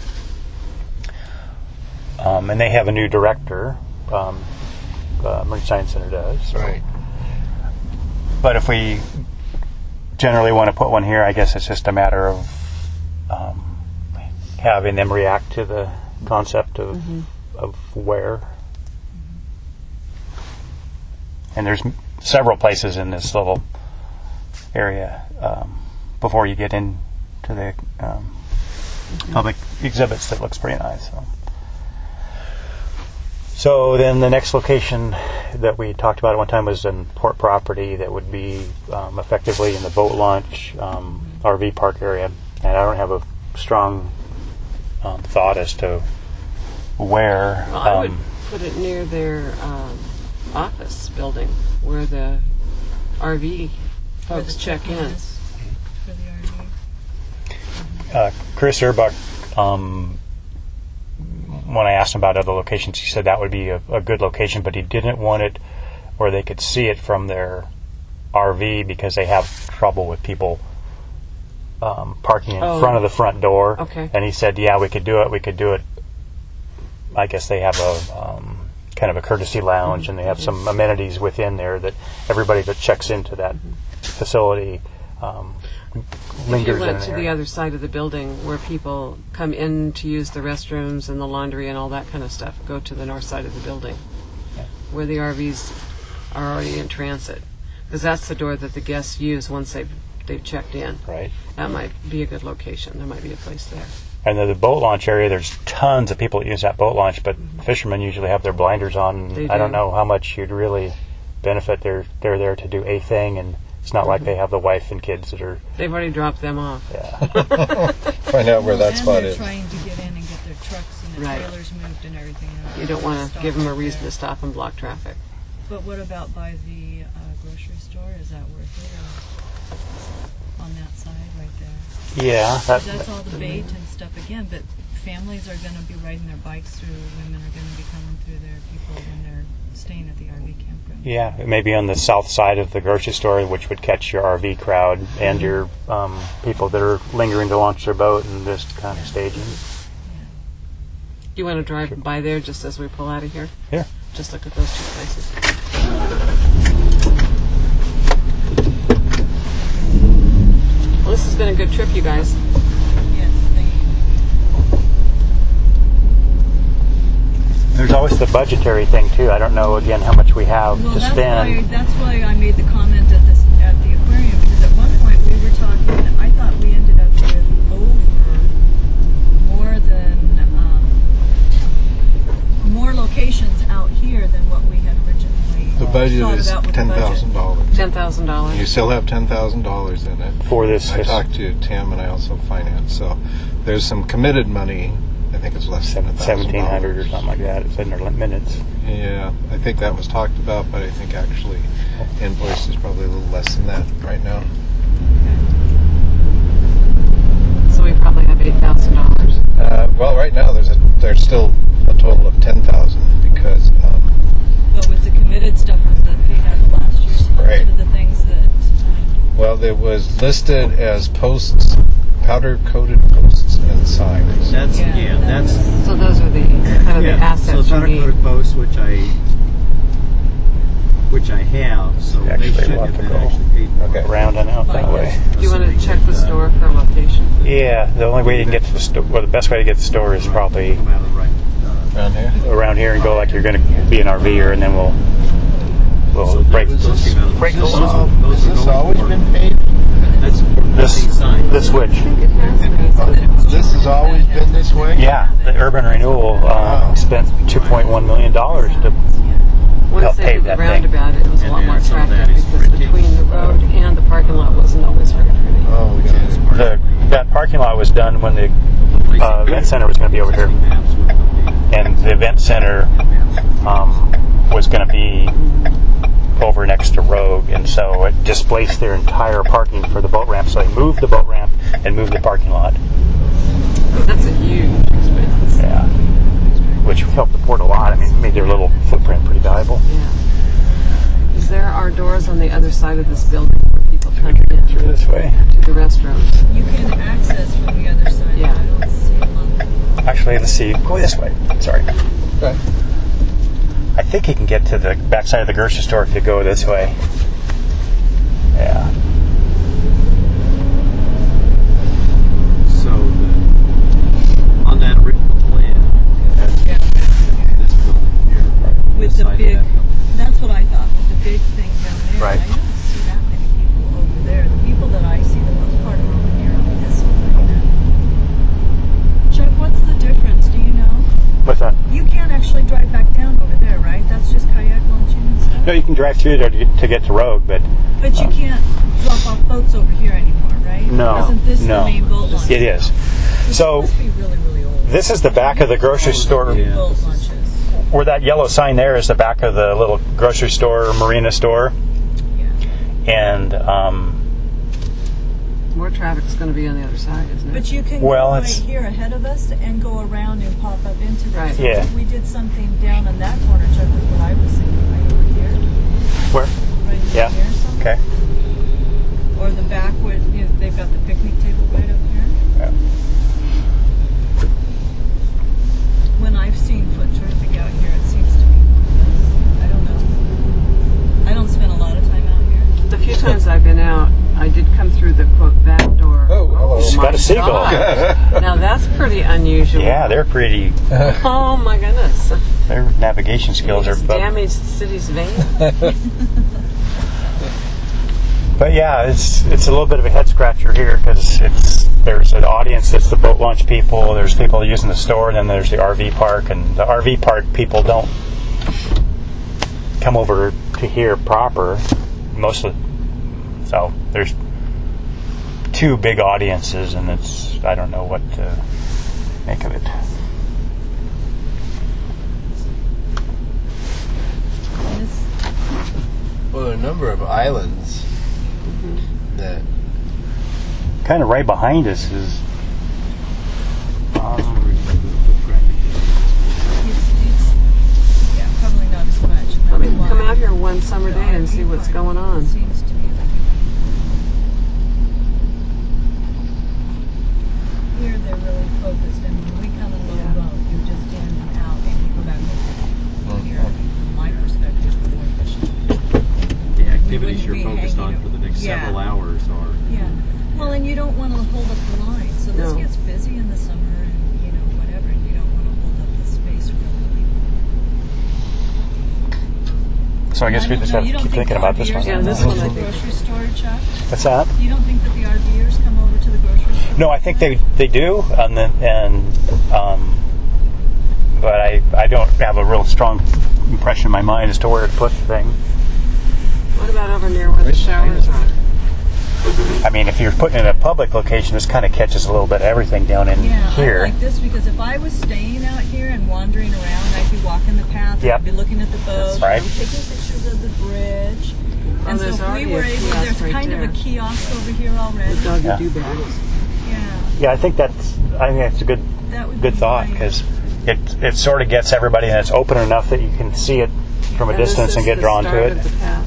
And they have a new director, Marine Science Center does. So.
Right.
But if we generally want to put one here, I guess it's just a matter of having them react to the concept of where. And there's several places in this little area before you get into the public exhibits that looks pretty nice. So then the next location that we talked about at one time was in port property that would be effectively in the boat launch RV park area. And I don't have a strong thought as to where.
Well, I would put it near their office building where the RV folks check in.
Chris Urbuck, when I asked him about other locations, he said that would be a good location, but he didn't want it where they could see it from their RV because they have trouble with people parking in front of the front door.
Okay.
And he said, yeah, we could do it. I guess they have a kind of a courtesy lounge, and they have some amenities within there that everybody that checks into that facility lingers in there.
If you went to the other side of the building where people come in to use the restrooms and the laundry and all that kind of stuff, go to the north side of the building where the RVs are already in transit, because that's the door that the guests use once they've checked in.
Right.
That might be a good location. There might be a place there.
And the boat launch area, there's tons of people that use that boat launch, but fishermen usually have their blinders on. I don't know how much you'd really benefit. They're there to do a thing, and it's not like they have the wife and kids that are...
They've already dropped them off.
Yeah.
Find out where that spot is.
They're trying to get in and get their trucks and their trailers moved and everything.
You don't want to give them a reason to stop and block traffic.
But what about by the grocery store? Is that worth it? On that side right there?
Yeah.
That's all the bait and stuff again, but families are going to be riding their bikes through, women are going to be coming through there, people when they're staying at the RV campground.
Yeah, maybe on the south side of the grocery store, which would catch your RV crowd and your people that are lingering to launch their boat and just kind of staging.
Do you want to drive by there just as we pull out of here?
Yeah.
Just look at those two places. Well, this has been a good trip, you guys.
There's always the budgetary thing too. I don't know again how much we have to spend.
That's why I made the comment at the aquarium, because at one point we were talking. I thought we ended up with more locations out here than what we had originally.
The budget is $10,000.
$10,000.
You still have $10,000 in it
for this.
I talked to Tim, and I also finance. So there's some committed money. I think it's less than
$1,700 or something like that. It's in their minutes.
Yeah, I think that was talked about, but I think actually invoice is probably a little less than that right now.
So we probably have $8,000.
Well, right now there's still a total of $10,000 because.
But with the committed stuff that paid out of last year's
right.
The things that.
Well, it was listed as posts, powder-coated posts and signs.
That's
so those are the kind of the assets.
So powder-coated posts, which I have, so they should have been actually paid
around and out that way.
Do you want to check the store for location?
Yeah, the only way you can get to the store, well, the best way to get to the store is probably around here and go like you're going to be an RVer, and then we'll break the
Has this always been paved?
this switch.
This has always been this way?
Yeah, the urban renewal spent $2.1 million to
Once
help
they
pave
did the
that thing.
roundabout, it was a lot more traffic because between the road and the parking lot wasn't always very pretty.
Oh, okay.
That parking lot was done when the event center was going to be over here, and the event center was going to be over next to Rogue, and so it displaced their entire parking for the boat ramp. So they moved the boat ramp and moved the parking lot.
That's a huge expense.
Yeah, which helped the port a lot. I mean, it made their little footprint pretty valuable.
Yeah. Because there are doors on the other side of this building where people come in
through this way
to the restrooms.
You can access from the other side.
Yeah.
I don't see a lot.
Actually, let's see. Go this way. Sorry.
Okay.
I think you can get to the backside of the grocery store if you go this way. Yeah.
So on that original plan, this building here,
With the big, that's what I thought, with the big thing down there.
Right.
I don't see that many people over there. The people that I see, the most part, are over here on this side. Chuck, what's the difference? Do you know?
What's that?
You can't actually drive back down over there, right? That's just kayak launching and stuff?
No, you can drive through there to get to Rogue, but
But you can't drop off boats over here anymore, right?
no.
Isn't this
no.
the main boat launch?
It is. So
This must be really, really old.
this is the back of the grocery store.
Boat launches.
Where that yellow sign there is the back of the little grocery store, marina store. And
More traffic's going to be on the other side, isn't it?
But you can
Well,
go right
it's-
here ahead of us and go around and pop up into this.
Right.
So
Yeah.
if we did something down on that corner, Chuck, with what I was thinking, right over here.
where?
Right over
Yeah.
here somewhere.
Okay.
Or the back where they've got the picnic table right up here.
Yeah.
When I've seen foot traffic out here, it seems to be, I don't know. I don't spend a lot of time out here.
The few times I've been out, I did come through the quote back door.
Oh, hello.
She's got
my
a seagull.
God. Now that's pretty unusual.
Yeah, they're pretty.
Oh my goodness.
Their navigation skills are.
It's damaged the city's vein.
But yeah, it's a little bit of a head scratcher here because there's an audience that's the boat launch people. There's people using the store, and then there's the RV park. And the RV park people don't come over to here proper. So there's two big audiences, and I don't know what to make of it.
Well, there are a number of islands that.
Kind of right behind us is.
Yeah, probably not as much.
I mean, come out here one summer day and see what's going on.
Seems to me like here they're really focused, and when we come and load a boat, you're just in and out, and you go back over here. From my perspective, we're more efficient.
the activities
wouldn't
you're
be
focused on
hanging-
for the next
Yeah.
several hours are.
Yeah. Well, and you don't want to hold up the line. So this
No.
gets busy in the summer, and whatever, and you don't want to hold up the space for other people.
So I guess we just have to keep thinking about this one.
Yeah, this one I think.
Grocery store, Chuck?
What's that?
You don't think that the RVers come over to the grocery store?
No, I think they do, but I don't have a real strong impression in my mind as to where to put the thing.
What about over near where the showers are?
I mean, if you're putting it in a public location, this kind of catches a little bit of everything down in
Yeah,
here.
I like this because if I was staying out here and wandering around, I'd be walking the path,
Yep.
I'd be looking at the boats,
right.
I'm taking pictures of the bridge. And so
there's
if we
already
were
a
able,
kiosk
there's
right
kind of a
there.
kiosk over here already.
The doggy
Yeah.
do-bags.
Yeah,
Yeah, I think that's a good
that would
good
be
thought
nice.
because it sort of gets everybody, and it's open enough that you can see it from a
And this
distance
is
and get
the
drawn
start
to it.
of the path.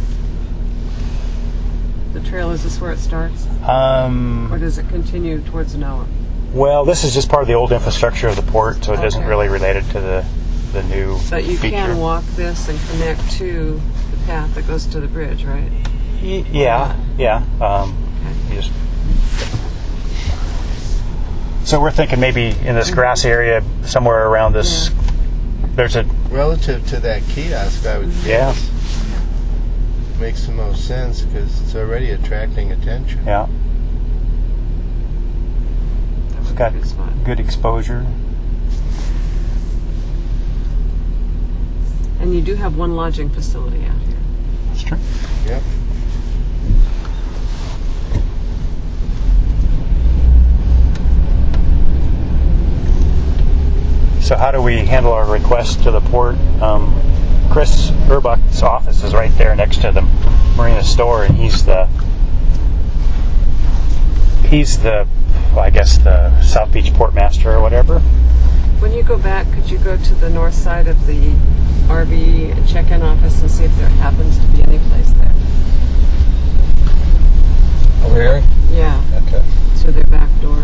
The trail, is this where it starts? Or does it continue towards Noah?
Well, this is just part of the old infrastructure of the port, so it isn't
Okay.
really related to the new
But you
feature.
can walk this and connect to the path that goes to the bridge, right?
Yeah. Just so we're thinking maybe in this grassy area, somewhere around this. There's a
relative to that kiosk, I would think.
Yeah.
Makes the most sense because it's already attracting attention.
Yeah. It's got good exposure.
And you do have one lodging facility out here.
That's true.
Yep.
So how do we handle our request to the port? Chris Urbach's office is right there next to the marina store, and he's the I guess the South Beach port master or whatever.
When you go back, could you go to the north side of the RV check-in office and see if there happens to be any place there?
Over here?
Yeah.
Okay.
Through their back door.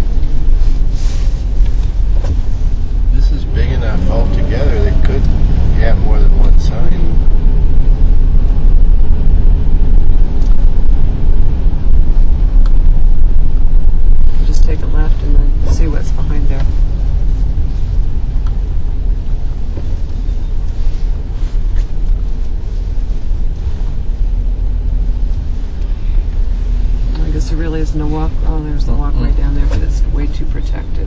This is big enough altogether. They could have more than one sign.
Just take a left and then see what's behind there. I guess there really isn't a walk. Oh, there's the walkway down there, but it's way too protected.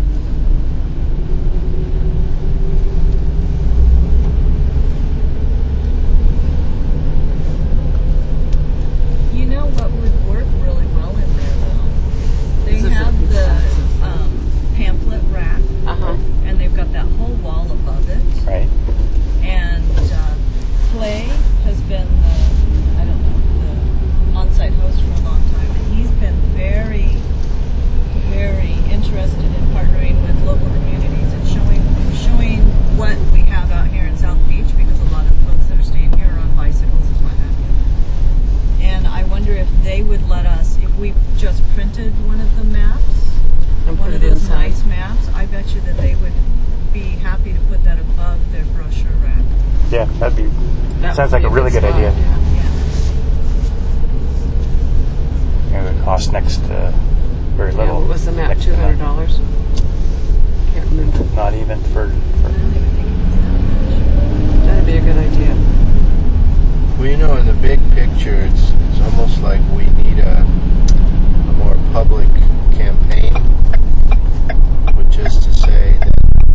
You know what would work really well in there, though? They have the pamphlet rack, and they've got that whole wall above it.
Right.
And Clay has been the on-site host for a long time, and he's been very, very interested in partnering with local communities and showing what we have out here in South Beach, because a lot of folks that are staying here are on bicycles and what have you. And I wonder if they would let us, if we just printed one of the maps, one of those nice maps, I bet you that they would be happy to put that above their brochure rack.
Yeah, sounds like a really good idea. Yeah, the cost next to very little.
Yeah, what was the map? $200? Can't remember.
Not even for.
That'd be a good idea.
Well, you know, in the big picture, it's almost like we need a more public campaign, which is to say that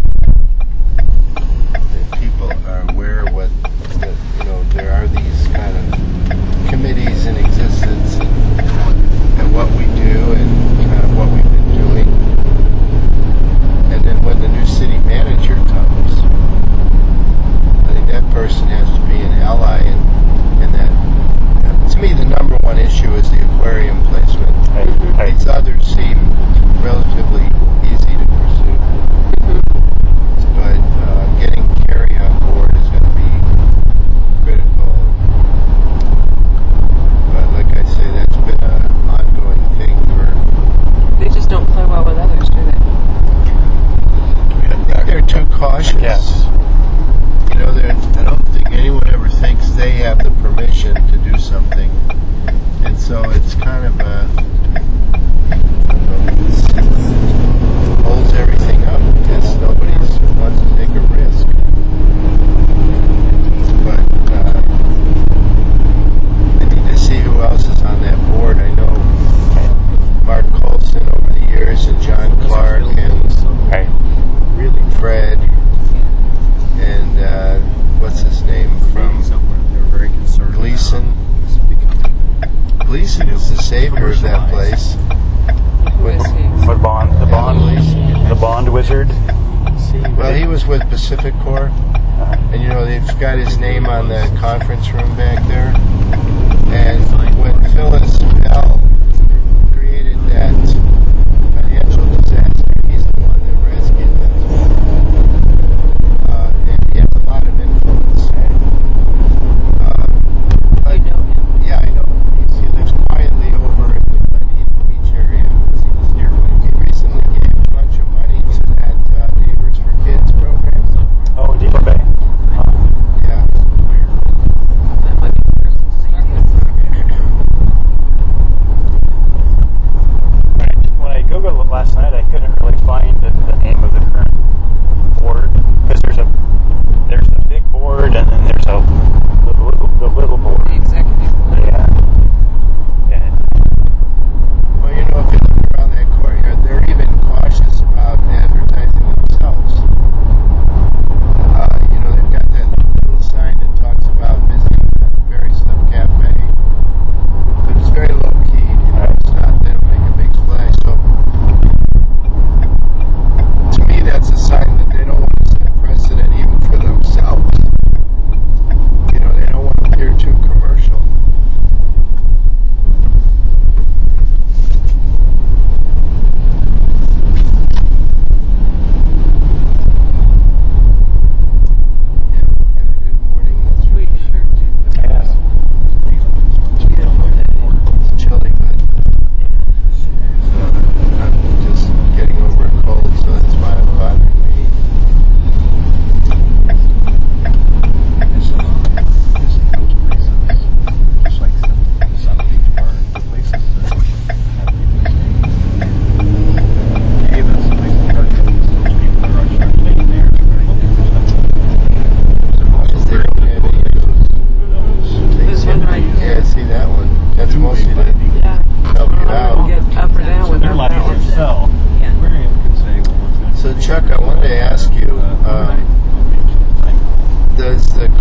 people are aware what that, you know, there are these kind of committees in existence and what we do and kind of what we've been doing. And then when the new city manager comes, I think that person has to be an ally in that. To me, the number one issue is the aquarium placement. These others seem relatively easy to pursue. But getting Carrie on board is going to be critical. But like I say, that's been an ongoing thing for...
They just don't play well with others, do they?
I think they're too cautious.
Yes.
You know, I don't think anyone ever thinks they have the permission to do something. And so it's kind of holds everything up because nobody wants to take a risk. But I need to see who else is on that board. I know Mark Colson over the years and John Clark and really Fred and what's his name from Gleason. Gleason is the savior of that place.
What Bond? The Bond wizard.
Well, he was with Pacific Corps, and you know they've got his name on the conference room back there. And when Phyllis Bell created that financial disaster, he's the one that rescued them. And he has a lot of influence. Yeah, I know. He lives quietly over in the Huntington Beach area. He recently gave a bunch of money to that Neighbors for Kids program.
Oh, Depot Bay.
Yeah.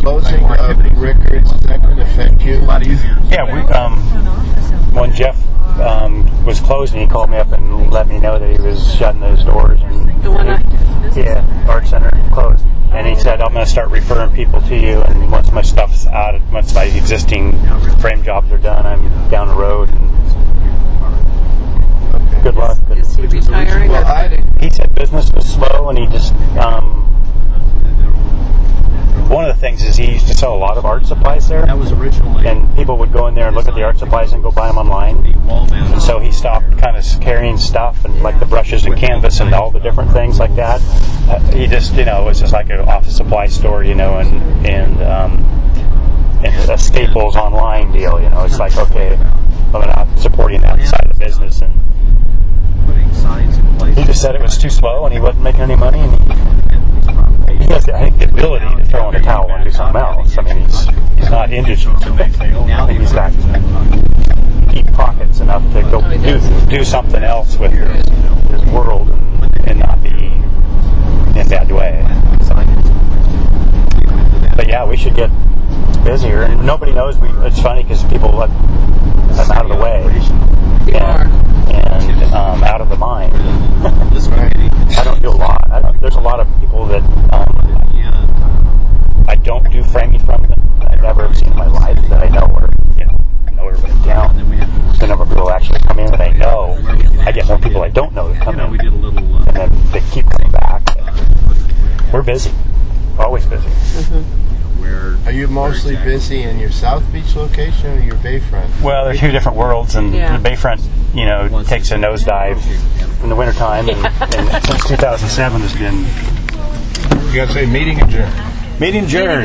closing of Rickards, is that going to affect you? A lot easier.
Yeah, when Jeff was closing, he called me up and let me know that he was shutting those doors. And
The one
Art Center closed. And he said, I'm going to start referring people to you, and once my stuff's out, once my existing frame jobs are done, I'm down the road. And good luck.
Is he retiring or quitting?
He said business was slow, and he just one of the things is he used to sell a lot of art supplies there. That was originally, and people would go in there and look at the art supplies and go buy them online. And so he stopped kind of carrying stuff and like the brushes and canvas and all the different things like that. He just, it was just like an office supply store, and a Staples online deal. It's like, okay, I'm not supporting that side of the business. And he just said it was too slow and he wasn't making any money. And he has, I think, the ability to throw in the towel and do something else. I mean, he's not indigent. I think he's got deep pockets enough to go do something else with his world and not be in a bad way. But yeah, we should get busier. And nobody knows. It's funny because people I'm out of the way and out of the mind. I don't do a lot. There's a lot of people that I don't do framing from that I've never seen in my life that I know are, I know everybody down. The number of people that actually come in that I know, I get more people I don't know that come in, and then they keep coming back. We're busy. Always busy.
Are you mostly busy in your South Beach location or your Bayfront?
Well, they're two different worlds, and the Bayfront, takes a nosedive in the wintertime, and since 2007 has been...
You got to say meeting adjourned.
Meeting adjourned.